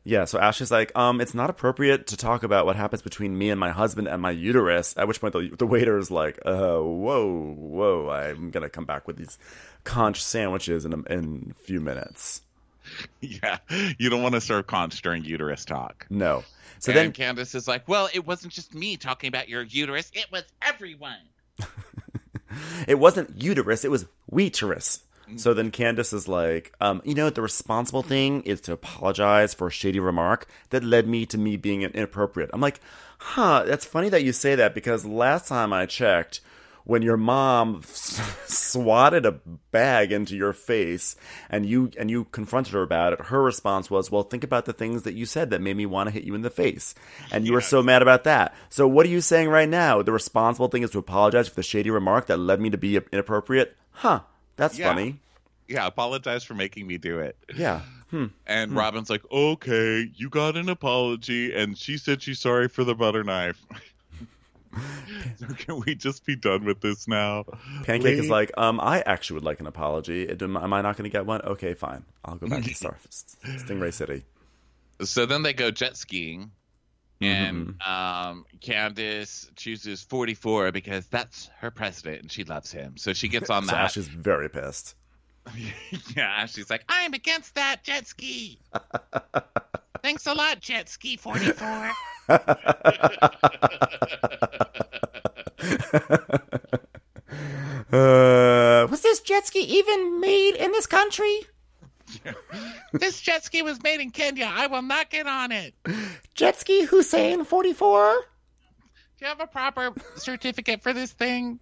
Yeah, so Ashley's like, um, it's not appropriate to talk about what happens between me and my husband and my uterus. At which point the, the waiter is like, uh, whoa, whoa, I'm going to come back with these conch sandwiches in a, in a few minutes. Yeah, you don't want to serve conch during uterus talk. No. So and then Candace is like, well, it wasn't just me talking about your uterus. It was everyone. It wasn't uterus, it was wheaterus. So then Candace is like, um, you know, the responsible thing is to apologize for a shady remark that led me to me being inappropriate. I'm like, huh, that's funny that you say that, because last time I checked, when your mom swatted a bag into your face and you and you confronted her about it, her response was, well, think about the things that you said that made me want to hit you in the face. And you yes. were so mad about that. So what are you saying right now? The responsible thing is to apologize for the shady remark that led me to be inappropriate? Huh. That's yeah. funny. Yeah, apologize for making me do it. Yeah. Hmm. And hmm. Robin's like, okay, you got an apology, and she said she's sorry for the butter knife. So can we just be done with this now? Pancake Please? is like, um, I actually would like an apology. Am I not going to get one? Okay, fine. I'll go back to Star- Stingray City. So then they go jet skiing. And mm-hmm. um, Candace chooses forty-four because that's her president and she loves him. So she gets on so that. Ash is very pissed. Yeah, she's like, I'm against that jet ski. Thanks a lot, jet ski forty-four. uh, was this jet ski even made in this country? This jet ski was made in Kenya. I will not get on it. Jet ski Hussein forty-four? Do you have a proper certificate for this thing?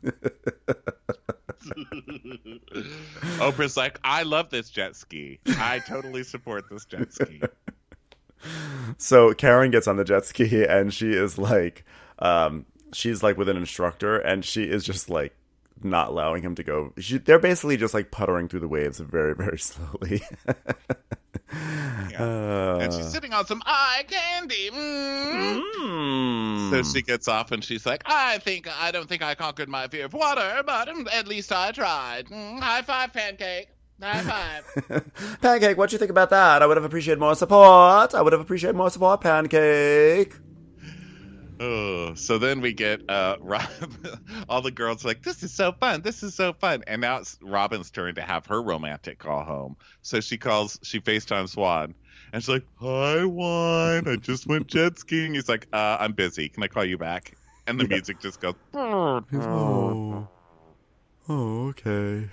Oprah's like, I love this jet ski. I totally support this jet ski. So Karen gets on the jet ski and she is like, um, she's like with an instructor and she is just like not allowing him to go. She, they're basically just like puttering through the waves very, very slowly. Yeah. Uh, and she's sitting on some eye candy. Mm. Mm. So she gets off and she's like, I think I don't think I conquered my fear of water, but um, at least I tried. Mm, high five, Pancake. High five. Pancake, what do you think about that? I would have appreciated more support. I would have appreciated more support, Pancake. Oh, so then we get uh, Rob, all the girls like, this is so fun, this is so fun. And now it's Robin's turn to have her romantic call home. So she calls, she FaceTimes Juan. And she's like, hi, Juan, I just went jet skiing. He's like, uh, I'm busy. Can I call you back? And the yeah. music just goes, oh, oh okay.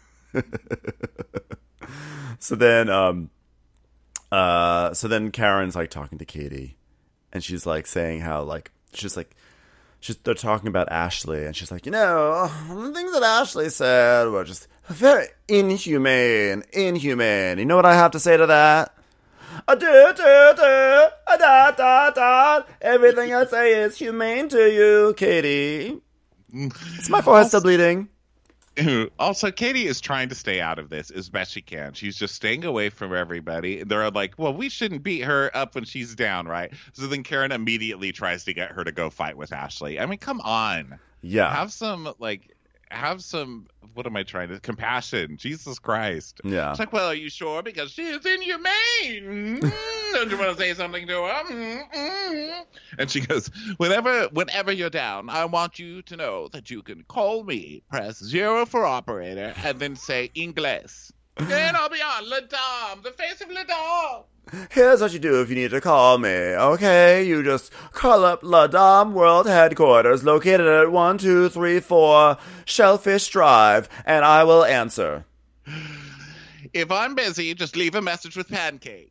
So then, um, uh, so then Karen's like talking to Katie. And she's like saying how like she's like she's they're talking about Ashley and she's like, you know, the things that Ashley said were just very inhumane, inhumane. You know what I have to say to that? A do do do a da da da. Everything I say is humane to you, Katie. It's my forehead still bleeding. Also, Katie is trying to stay out of this as best she can. She's just staying away from everybody. They're like, well, we shouldn't beat her up when she's down, right? So then Karen immediately tries to get her to go fight with Ashley. I mean, come on. Yeah. Have some, like, have some, what am I trying to, compassion. Jesus Christ. Yeah. It's like, well, are you sure? Because she is inhumane. Don't you want to say something to her? Mm-hmm. And she goes, whenever, whenever you're down, I want you to know that you can call me, press zero for operator, and then say Ingles. Then I'll be on Le Dame, the face of Le Dame. Here's what you do if you need to call me, okay? You just call up La Dame World Headquarters, located at one two three four Shellfish Drive, and I will answer. If I'm busy, just leave a message with Pancake.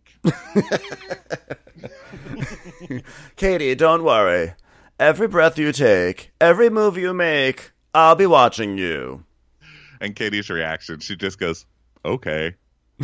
Katie, don't worry. Every breath you take, every move you make, I'll be watching you. And Katie's reaction, she just goes, okay.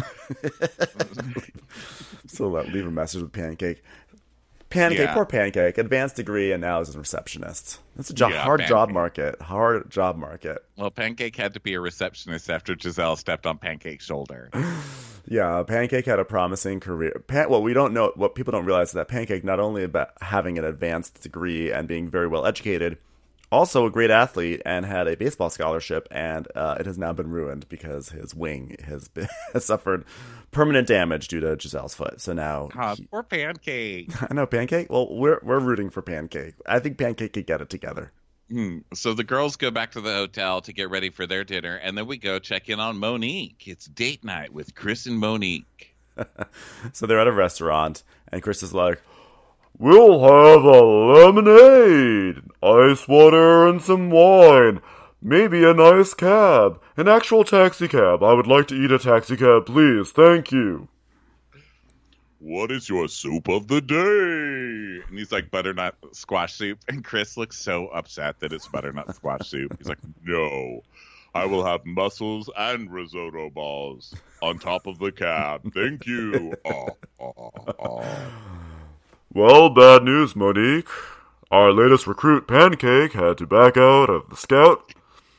So uh, leave a message with Pancake. Pancake, yeah. Poor Pancake. Advanced degree and now is a receptionist. That's a job, yeah, hard Pancake. job market. Hard job market. Well, Pancake had to be a receptionist after Giselle stepped on Pancake's shoulder. Yeah, Pancake had a promising career. Pan- well, we don't know, what people don't realize is that Pancake, not only about having an advanced degree and being very well educated, also a great athlete and had a baseball scholarship, and uh, it has now been ruined because his wing has, been, has suffered permanent damage due to Giselle's foot. So now, Oh, he, poor Pancake. I know Pancake. Well, we're we're rooting for Pancake. I think Pancake could get it together. Hmm. So the girls go back to the hotel to get ready for their dinner, and then we go check in on Monique. It's date night with Chris and Monique. So they're at a restaurant, and Chris is like, "We'll have a lemonade, ice water, and some wine. Maybe a nice cab. An actual taxi cab. I would like to eat a taxi cab, please. Thank you." What is your soup of the day? And he's like, butternut squash soup. And Chris looks so upset that it's butternut squash soup. He's like, no, I will have mussels and risotto balls on top of the cab. Thank you. Oh, oh, oh. Well, bad news, Monique. Our latest recruit, Pancake, had to back out of the scout,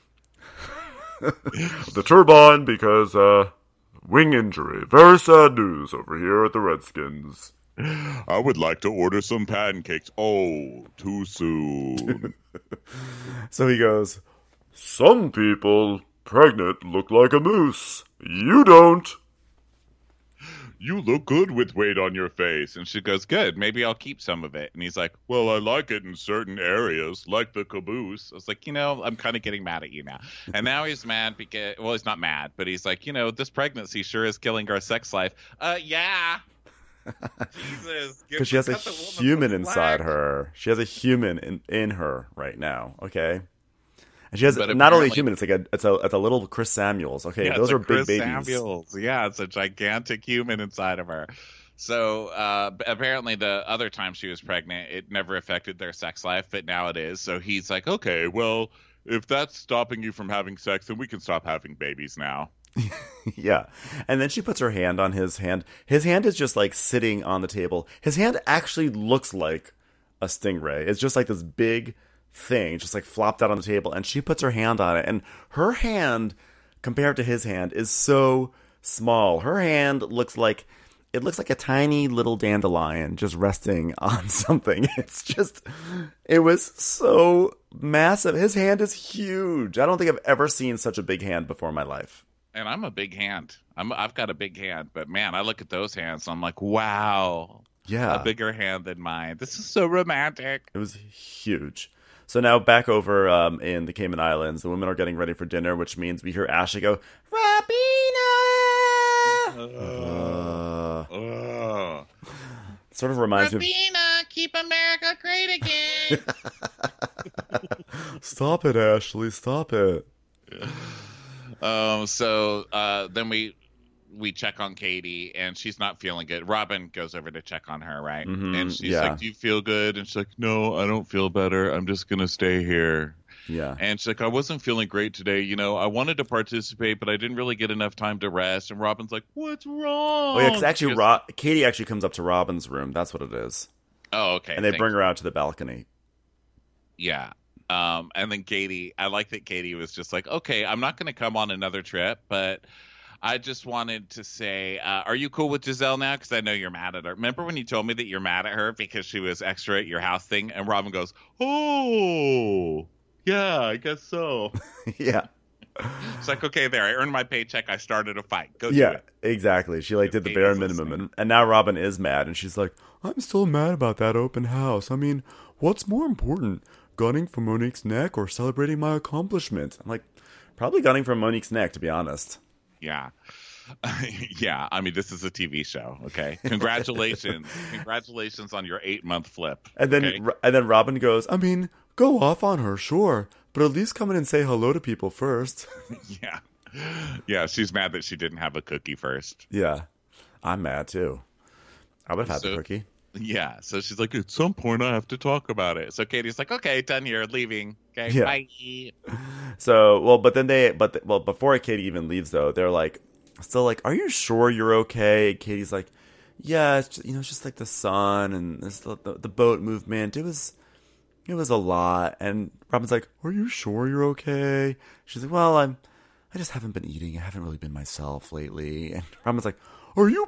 the turbine, because, uh, wing injury. Very sad news over here at the Redskins. I would like to order some pancakes. Oh, too soon. So he goes, "Some people pregnant look like a moose. You don't." You look good with weight on your face. And she goes, good, maybe I'll keep some of it. And he's like, well, I like it in certain areas, like the caboose. I was like, you know, I'm kind of getting mad at you now. And now he's mad because, well, he's not mad, but he's like, you know, this pregnancy sure is killing our sex life. Uh, yeah. Jesus. Because she has a human inside her. She has a human in, in her right now, okay? And she has But not only apparently- human, it's like a it's a it's a little Chris Samuels. Okay, Yeah, those it's a are big Chris babies. Samuels. Yeah, it's a gigantic human inside of her. So uh, b- apparently the other time she was pregnant, it never affected their sex life, but now it is. So he's like, okay, well, if that's stopping you from having sex, then we can stop having babies now. Yeah. And then she puts her hand on his hand. His hand is just like sitting on the table. His hand actually looks like a stingray. It's just like this big thing, just like flopped out on the table. And she puts her hand on it. And her hand, compared to his hand, is so small. Her hand looks like, it looks like a tiny little dandelion just resting on something. It's just, it was so massive. His hand is huge. I don't think I've ever seen such a big hand before in my life. And I'm a big hand. I'm I've got a big hand, but man, I look at those hands and I'm like, wow, Yeah. a bigger hand than mine. This is so romantic. It was huge. So now back over um, in the Cayman Islands, the women are getting ready for dinner, which means we hear Ashley go, Rabina! Uh, Oh. sort of reminds me Rabina, keep America great again. of... Stop it, Ashley. Stop it. Um, so uh, then we we check on Katie, and she's not feeling good. Robin goes over to check on her, right? Mhm, And she's yeah. like, "Do you feel good?" And she's like, "No, I don't feel better. I'm just gonna stay here." Yeah. And she's like, "I wasn't feeling great today. You know, I wanted to participate, but I didn't really get enough time to rest." And Robin's like, "What's wrong?" Oh, yeah, because actually, She goes, Ro- Katie actually comes up to Robin's room. That's what it is. oh, okay. And they thanks. bring her out to the balcony. Yeah. Um, and then Katie, I like that Katie was just like, okay, I'm not going to come on another trip, but I just wanted to say, uh, are you cool with Giselle now? Because I know you're mad at her. Remember when you told me that you're mad at her because she was extra at your house thing? And Robin goes, oh, yeah, I guess so. Yeah. It's like, okay, there, I earned my paycheck. I started a fight. Go do Yeah, it. exactly. She like did the Katie's bare listening. minimum, and, and now Robin is mad, and she's like, "I'm still mad about that open house. I mean, what's more important, gunning for Monique's neck or celebrating my accomplishment?" I'm like, probably gunning for Monique's neck, to be honest. Yeah. Yeah, I mean, this is a T V show, okay? Congratulations. Congratulations on your eight-month flip. And then okay? and then Robin goes, "I mean, go off on her, sure, but at least come in and say hello to people first." Yeah. Yeah, she's mad that she didn't have a cookie first. Yeah, I'm mad too. I would have had So- the cookie. Yeah, so she's like, at some point I have to talk about it. So Katie's like, okay, done here, leaving. Okay, Yeah. bye. So, well, but then they, but the, well, before Katie even leaves, though, they're like, still like, "Are you sure you're okay?" Katie's like, "Yeah, it's just, you know, it's just like the sun and this, the, the the boat movement. It was, it was a lot." And Robin's like, "Are you sure you're okay?" She's like, "Well, I'm, I just haven't been eating. I haven't really been myself lately." And Robin's like, "Are you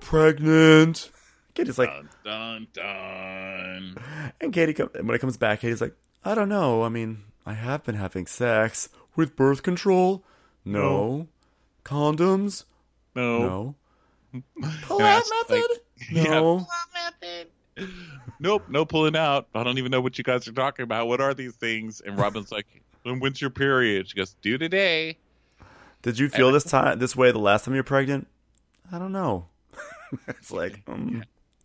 pregnant?" Katie's like, Dun, dun, dun. and Katie, come, when it comes back, Katie's like, I don't know. I mean, I have been having sex with birth control. No. Condoms. No. No. Pull And out that's method. like- Yeah, No. pull out method. Nope, no pulling out. I don't even know what you guys are talking about. What are these things? And Robin's like, "When when's your period?" She goes, "Due today." Did you feel this time this way the last time you were pregnant? I don't know. It's like, um,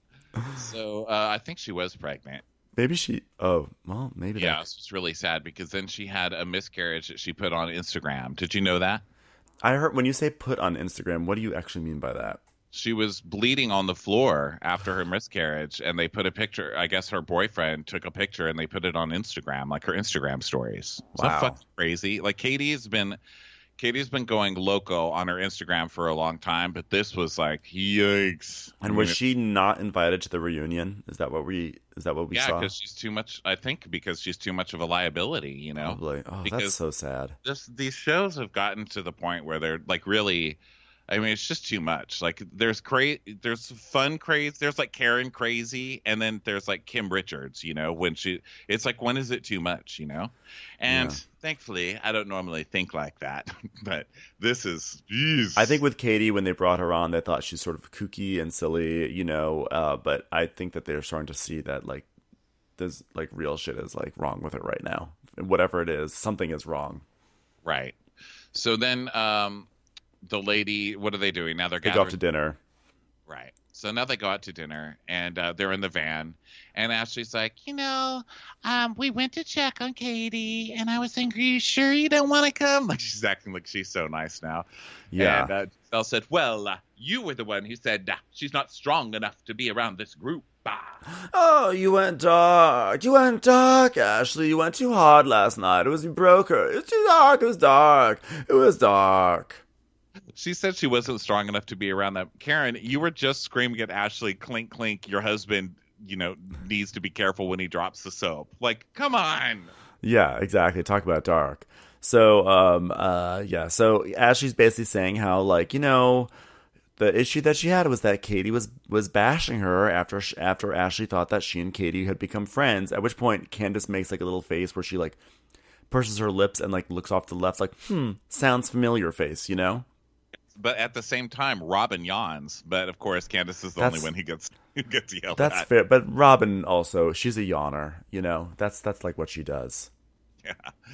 So uh, I think she was pregnant. maybe she. Oh, well, maybe. Yeah, that- it's just really sad because then she had a miscarriage that she put on Instagram. Did you know that? I heard when you say put on Instagram, what do you actually mean by that? She was bleeding on the floor after her miscarriage, and they put a picture. I guess her boyfriend took a picture and they put it on Instagram, like her Instagram stories. Is Wow. that fucking crazy? Like Katie's been, Katie's been going loco on her Instagram for a long time, but this was like, yikes! I And mean, was it- she not invited to the reunion? Is that what we? Is that what we Yeah, saw? because she's too much. I think because she's too much of a liability. You know, Probably. Oh, that's because- so sad. this these shows have gotten to the point where they're like really, I mean, it's just too much. Like there's cra- there's fun crazy, there's like Karen crazy, and then there's like Kim Richards. You know, when she, it's like when is it too much? You know, and Yeah. thankfully I don't normally think like that, but this is, geez. I think with Katie, when they brought her on, they thought she's sort of kooky and silly, you know. Uh, but I think that they're starting to see that like there's like real shit is like wrong with it right now. Whatever it is, something is wrong. right. So then, um, the lady, what are they doing now? They're They go gathering. off to dinner. Right. So now they go out to dinner, and uh, they're in the van, and Ashley's like, you know, um, we went to check on Katie, and I was saying, are you sure you don't want to come? Like she's acting like she's so nice now. Yeah. And uh, Giselle said, well, uh, you were the one who said uh, she's not strong enough to be around this group. Bah. Oh, you went dark. You went dark, Ashley. You went too hard last night. It was you broke her. It was too dark. It was dark. It was dark. She said she wasn't strong enough to be around that. Karen, you were just screaming at Ashley, clink, clink, your husband, you know, needs to be careful when he drops the soap. Like, come on. Yeah, exactly. Talk about dark. So, um, uh, yeah. So Ashley's basically saying how, like, you know, the issue that she had was that Katie was was bashing her after sh- after Ashley thought that she and Katie had become friends. At which point, Candace makes like a little face where she like purses her lips and like looks off to the left, like, hmm, sounds familiar face, you know? But at the same time, Robin yawns. But of course, Candace is the That's- only one who gets who gets yelled That's at. fair. But Robin also, she's a yawner, you know? That's that's like what she does. Yeah.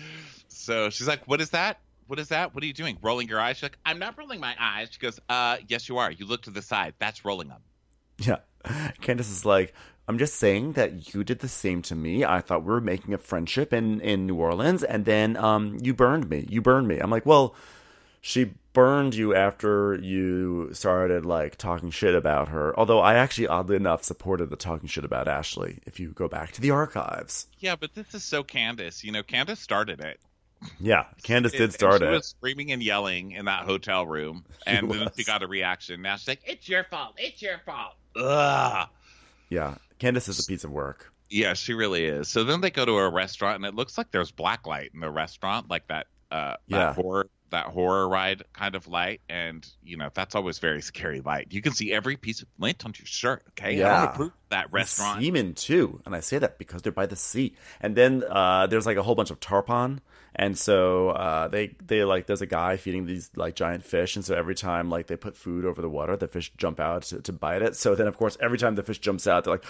So she's like, "What is that? What is that? What are you doing? Rolling your eyes?" She's like, "I'm not rolling my eyes." She goes, "Uh, yes, you are. You look to the side. That's rolling them." Yeah. Candace is like, I'm just saying that you did the same to me. I thought we were making a friendship in, in New Orleans, and then um you burned me. You burned me. I'm like, well, she burned you after you started like talking shit about her. Although I actually, oddly enough, supported the talking shit about Ashley. If you go back to the archives, Yeah, but this is so Candace. You know, Candace started it. yeah, Candace And- did and start she it. was screaming and yelling in that hotel room, and then was. she got a reaction. Now she's like, "It's your fault. It's your fault." Ugh. Yeah, Candace is a piece of work. Yeah, she really is. So then they go to a restaurant, and it looks like there's blacklight in the restaurant, like that, uh, Yeah. that horror, that horror ride kind of light. And you know, that's always very scary light. You can see every piece of lint on your shirt. Okay, I Yeah. don't approve of that restaurant. Seamen too, and I say that because they're by the sea. And then uh, there's like a whole bunch of tarpon, and so uh, they they like there's a guy feeding these like giant fish, and so every time like they put food over the water, the fish jump out to, to bite it. So then of course every time the fish jumps out, they're like,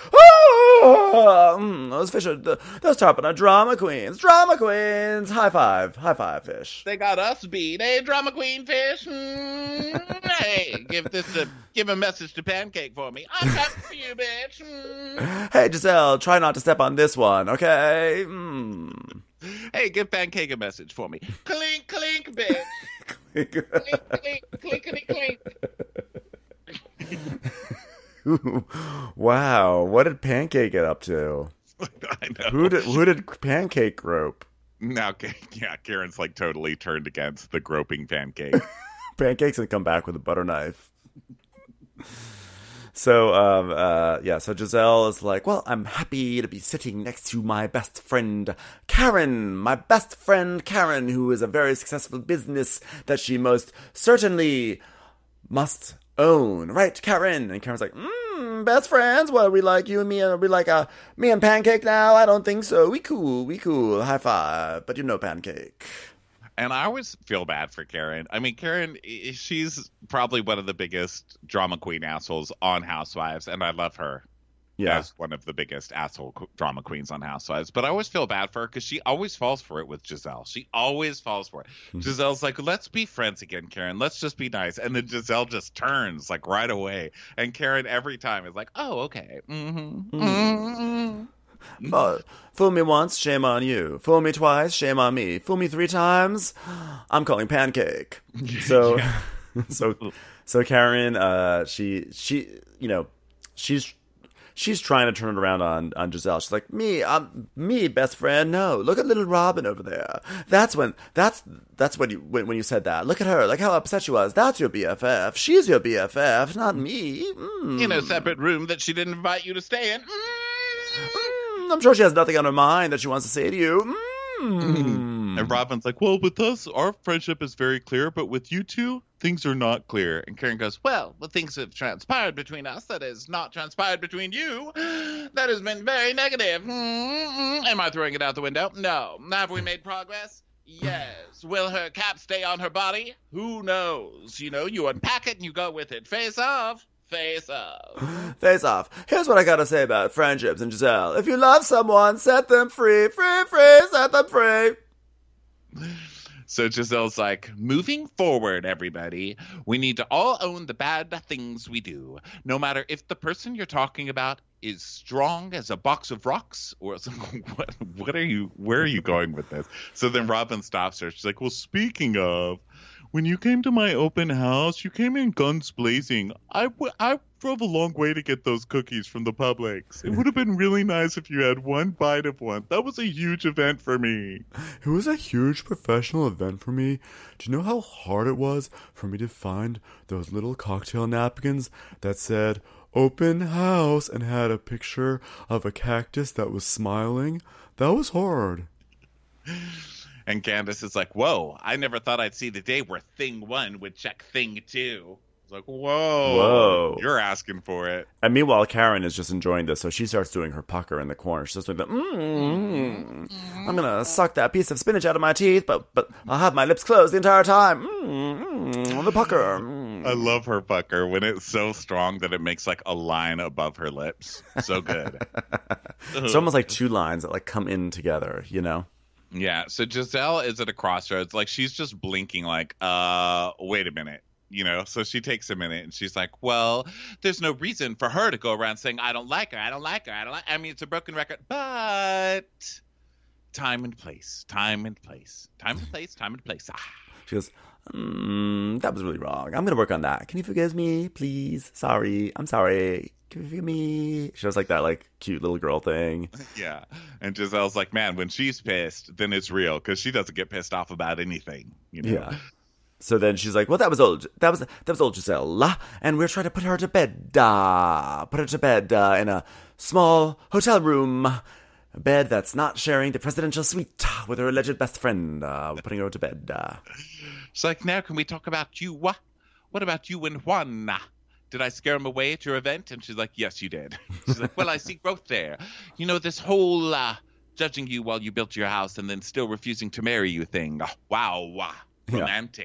oh, mm, those fish are those tarpon are drama queens, drama queens. High five, high five, fish. They got us beat. Hey, drama queen fish. Hmm. Hey, give this a give a message to Pancake for me. I'm coming for you, bitch. Hmm. Hey Giselle, try not to step on this one, okay? Mm. Hey, give Pancake a message for me. Clink, clink, bitch. Clink, clink, clinkety, clink. Wow, what did Pancake get up to? I know. Who did who did Pancake grope? Now, yeah, Karen's like totally turned against the groping Pancake. Pancake's gonna come back with a butter knife. So, um, uh, yeah, so Giselle is like, well, I'm happy to be sitting next to my best friend, Karen, my best friend, Karen, who is a very successful business that she most certainly must own. Right, Karen? And Karen's like, mmm, mm, best friends? What, we like you and me, and we like uh, me and Pancake now? I don't think so. We cool, we cool. High five. But you know Pancake. And I always feel bad for Karen. I mean, Karen, she's probably one of the biggest drama queen assholes on Housewives, and I love her. Yeah. As one of the biggest asshole drama queens on Housewives. But I always feel bad for her because she always falls for it with Giselle. She always falls for it. Mm-hmm. Giselle's like, let's be friends again, Karen. Let's just be nice. And then Giselle just turns like right away. And Karen every time is like, oh, okay. Mm-hmm. Mm-hmm. Uh, fool me once, shame on you. Fool me twice, shame on me. Fool me three times, I'm calling Pancake. So, so, so Karen, uh, she, she, you know, she's, she's trying to turn it around on, on Giselle. She's like, me, I'm me, best friend. No, look at little Robin over there. That's when, that's, that's when you, when, when you said that. Look at her, like how upset she was. That's your B F F. She's your B F F, not me. Mm. In a separate room that she didn't invite you to stay in. Mm. Mm, I'm sure she has nothing on her mind that she wants to say to you. Mm. And Robin's like, well, with us, our friendship is very clear, but with you two, things are not clear. And Karen goes, well, the things have transpired between us that is not transpired between you. That has been very negative. Mm-mm. Am I throwing it out the window? No. Have we made progress? Yes. Will her cap stay on her body? Who knows? You know, you unpack it and you go with it. Face off. Face off. Face off. Here's what I gotta say about friendships and Giselle. If you love someone, set them free. Free, free, set them free. So Giselle's like, moving forward, everybody, we need to all own the bad things we do. No matter if the person you're talking about is strong as a box of rocks or what, what are you, where are you going with this? So then Robin stops her. She's like, well, speaking of, when you came to my open house, you came in guns blazing. I, w- I drove a long way to get those cookies from the Publix. It would have been really nice if you had one bite of one. That was a huge event for me. It was a huge professional event for me. Do you know how hard it was for me to find those little cocktail napkins that said open house and had a picture of a cactus that was smiling? That was hard. And Candace is like, whoa, I never thought I'd see the day where thing one would check thing two. It's like, whoa, whoa, you're asking for it. And meanwhile, Karen is just enjoying this, so she starts doing her pucker in the corner. She's just doing the, mm, mm, I'm going to suck that piece of spinach out of my teeth, but but I'll have my lips closed the entire time. Mm, mm, the pucker. Mm. I love her pucker when it's so strong that it makes like a line above her lips. So good. It's almost like two lines that like come in together, you know? Yeah, so Giselle is at a crossroads. Like, she's just blinking like, uh, wait a minute. You know, so she takes a minute and she's like, well, there's no reason for her to go around saying, I don't like her, I don't like her, I don't like I mean, it's a broken record, but time and place, time and place, time and place, time and place. Ah. She goes, mm, that was really wrong. I'm going to work on that. Can you forgive me, please? Sorry. I'm sorry. Can you forgive me? She does like that like cute little girl thing. Yeah. And Giselle's like, man, when she's pissed, then it's real because she doesn't get pissed off about anything. You know? Yeah. So then she's like, well, that was old. That was that was old Giselle. And we're trying to put her to bed. Uh, put her to bed uh, in a small hotel room. A bed that's not sharing the presidential suite with her alleged best friend. Uh, we're putting her to bed. Uh. She's like, now can we talk about you? What about you and Juan? Did I scare him away at your event? And she's like, yes, you did. She's like, well, I see growth there. You know, this whole uh, judging you while you built your house and then still refusing to marry you thing. Oh, wow. wow. Romantic.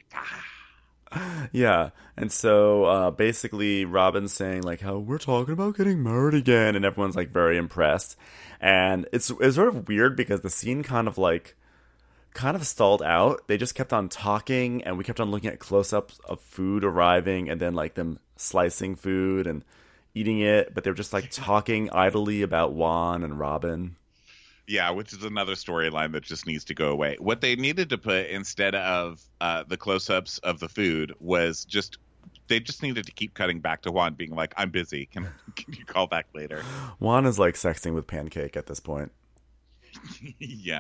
Yeah. yeah. And so uh, basically Robin's saying like how we're talking about getting married again. And everyone's like very impressed. And it's, it's sort of weird because the scene kind of like kind of stalled out. They just kept on talking and we kept on looking at close-ups of food arriving and then like them slicing food and eating it, but they were just like talking idly about Juan and Robin. Yeah, which is another storyline that just needs to go away. What they needed to put instead of uh, the close-ups of the food was just they just needed to keep cutting back to Juan being like, I'm busy. Can, can you call back later? Juan is like sexting with Pancake at this point. Yeah.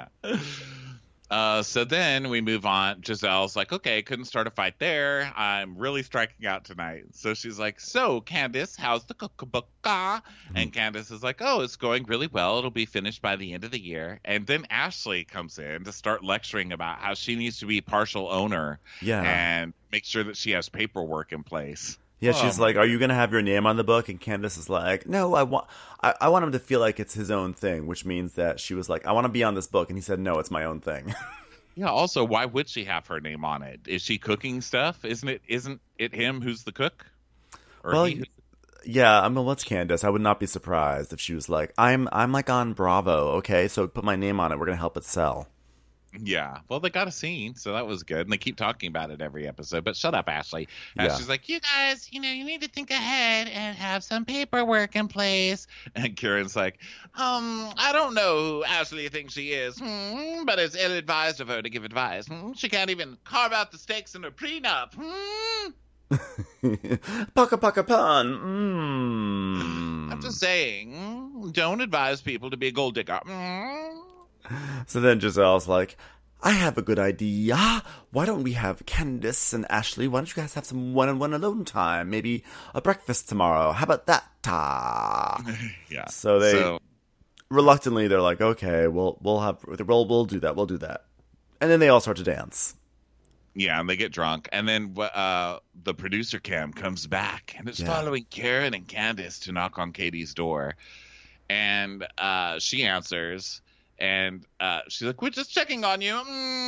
Uh, so then we move on. Giselle's like, okay, couldn't start a fight there. I'm really striking out tonight. So she's like, so Candace, how's the cookbook? Mm-hmm. And Candace is like, oh, it's going really well. It'll be finished by the end of the year. And then Ashley comes in to start lecturing about how she needs to be partial owner yeah. and make sure that she has paperwork in place. Yeah, Oh, she's my like, "Are you gonna have your name on the book?" And Candace is like, "No, I want, I, I want him to feel like it's his own thing," which means that she was like, "I want to be on this book," and he said, "No, it's my own thing." Yeah. Also, why would she have her name on it? Is she cooking stuff? Isn't it? Isn't it him who's the cook? Or Well, he? yeah, I mean, what's Candace? I would not be surprised if she was like, "I'm, I'm like on Bravo, okay, so put my name on it. We're gonna help it sell." Yeah. Well, they got a scene, so that was good, and they keep talking about it every episode. But shut up, Ashley. Yeah. Ashley's like, you guys, you know, you need to think ahead and have some paperwork in place. And Kieran's like, um, I don't know who Ashley thinks she is, hmm, but it's ill-advised of her to give advice. Hmm? She can't even carve out the stakes in her prenup. Hmm? Pucka pucka pun. Mm. I'm just saying, don't advise people to be a gold digger. Hmm? So then Giselle's like, I have a good idea. Why don't we have Candace and Ashley? Why don't you guys have some one-on-one alone time? Maybe a breakfast tomorrow. How about that? Ta? Yeah. So they So, reluctantly they're like, okay, we'll we'll have we'll we'll do that. We'll do that. And then they all start to dance. yeah, and they get drunk, and then uh, the producer cam comes back, and it's Yeah. following Karen and Candace to knock on Katie's door, and uh, she answers, and uh, she's like, "We're just checking on you."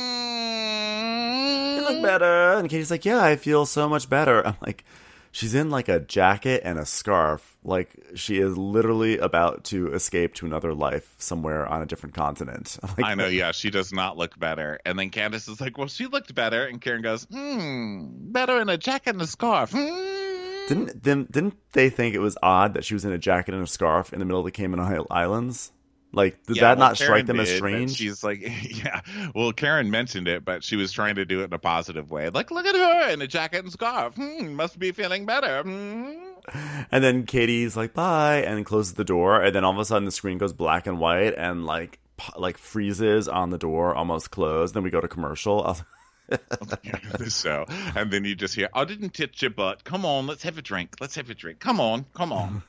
Mm. You look better. And Katie's like, yeah, I feel so much better. I'm like, she's in like a jacket and a scarf. Like she is literally about to escape to another life somewhere on a different continent. I'm like, I know, yeah, she does not look better. And then Candace is like, "Well, she looked better," and Karen goes, "Hmm, better in a jacket and a scarf." Hmm. Didn't, didn't didn't they think it was odd that she was in a jacket and a scarf in the middle of the Cayman Isl- Islands? Like, did Yeah, that well, not Karen strike them as did, but strange? She's like, yeah. Well, Karen mentioned it, but she was trying to do it in a positive way. Like, look at her in a jacket and scarf. Hmm, must be feeling better. Hmm. And then Katie's like, bye, and closes the door. And then all of a sudden the screen goes black and white and like p- like freezes on the door, almost closed. Then we go to commercial. I was- So, and then you just hear, "I didn't touch your butt. Come on, let's have a drink. Let's have a drink. Come on, come on."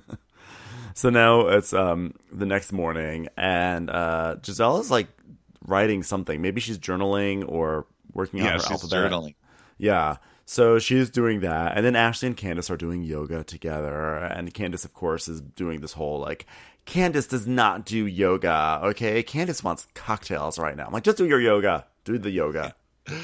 So now it's um the next morning, and uh, Giselle is like writing something. Maybe she's journaling or working on Yeah, her she's alphabet. journaling. Yeah. So she's doing that. And then Ashley and Candace are doing yoga together. And Candace, of course, is doing this whole like, Candace does not do yoga. Okay. Candace wants cocktails right now. I'm like, just do your yoga. Do the yoga.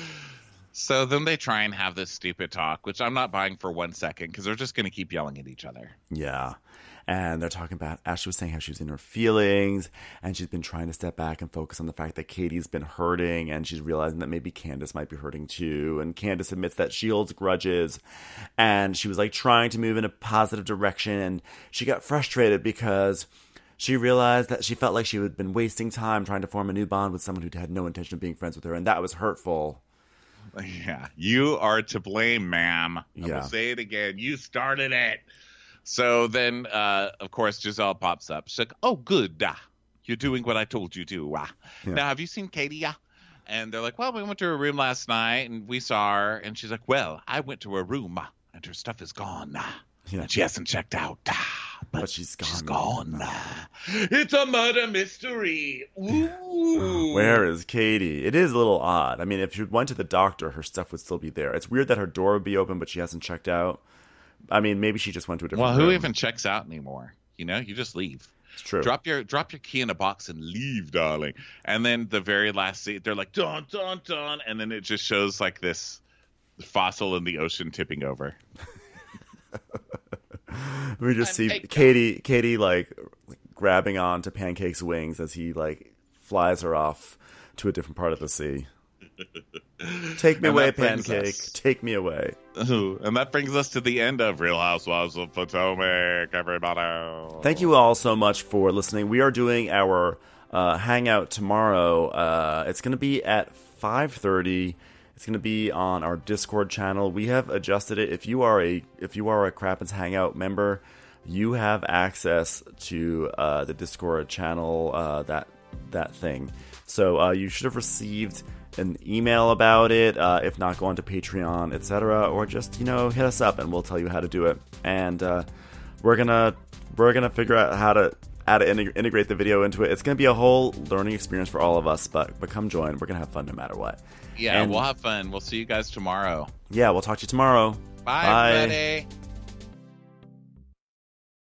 So then they try and have this stupid talk, which I'm not buying for one second because they're just going to keep yelling at each other. Yeah. And they're talking about, Ashley was saying how she was in her feelings and she's been trying to step back and focus on the fact that Katie's been hurting and she's realizing that maybe Candace might be hurting too. And Candace admits that she holds grudges and she was like trying to move in a positive direction and she got frustrated because she realized that she felt like she had been wasting time trying to form a new bond with someone who had no intention of being friends with her, and that was hurtful. Yeah, you are to blame, ma'am. I Yeah. will say it again. You started it. So then, uh, of course, Giselle pops up. She's like, "Oh, good. Uh, you're doing what I told you to. Uh. Yeah. Now, have you seen Katie? Uh? And they're like, "Well, we went to her room last night, and we saw her." And she's like, "Well, I went to her room, uh, and her stuff is gone. Uh, Yeah. and she hasn't checked out. Uh, but, But she's gone. She's gone. Uh, it's a murder mystery. Ooh. Where is Katie? It is a little odd. I mean, if she went to the doctor, her stuff would still be there. It's weird that her door would be open, but she hasn't checked out. I mean, maybe she just went to a different Well, who room. even checks out anymore? You know, you just leave. It's true. Drop your drop your key in a box and leave, darling. And then the very last scene, they're like, dun, dun, dun. And then it just shows like this fossil in the ocean tipping over. We just see Pancake. Katie, Katie like grabbing on to Pancake's wings as he like flies her off to a different part of the sea. Take me And away, that brings Pancake. us- Take me away. Ooh, and that brings us to the end of Real Housewives of Potomac, everybody. Thank you all so much for listening. We are doing our uh, hangout tomorrow. Uh, it's going to be at five thirty. It's going to be on our Discord channel. We have adjusted it. If you are a if you are a Crappens Hangout member, you have access to uh, the Discord channel. Uh, that that thing. So uh, you should have received an email about it. Uh, if not, go on to Patreon, et cetera, or just you know hit us up and we'll tell you how to do it. And uh, we're gonna we're gonna figure out how to how to integ- integrate the video into it. It's gonna be a whole learning experience for all of us. But but come join. We're gonna have fun no matter what. Yeah, And- we'll have fun. We'll see you guys tomorrow. Yeah, we'll talk to you tomorrow. Bye. Bye, Bye. everybody.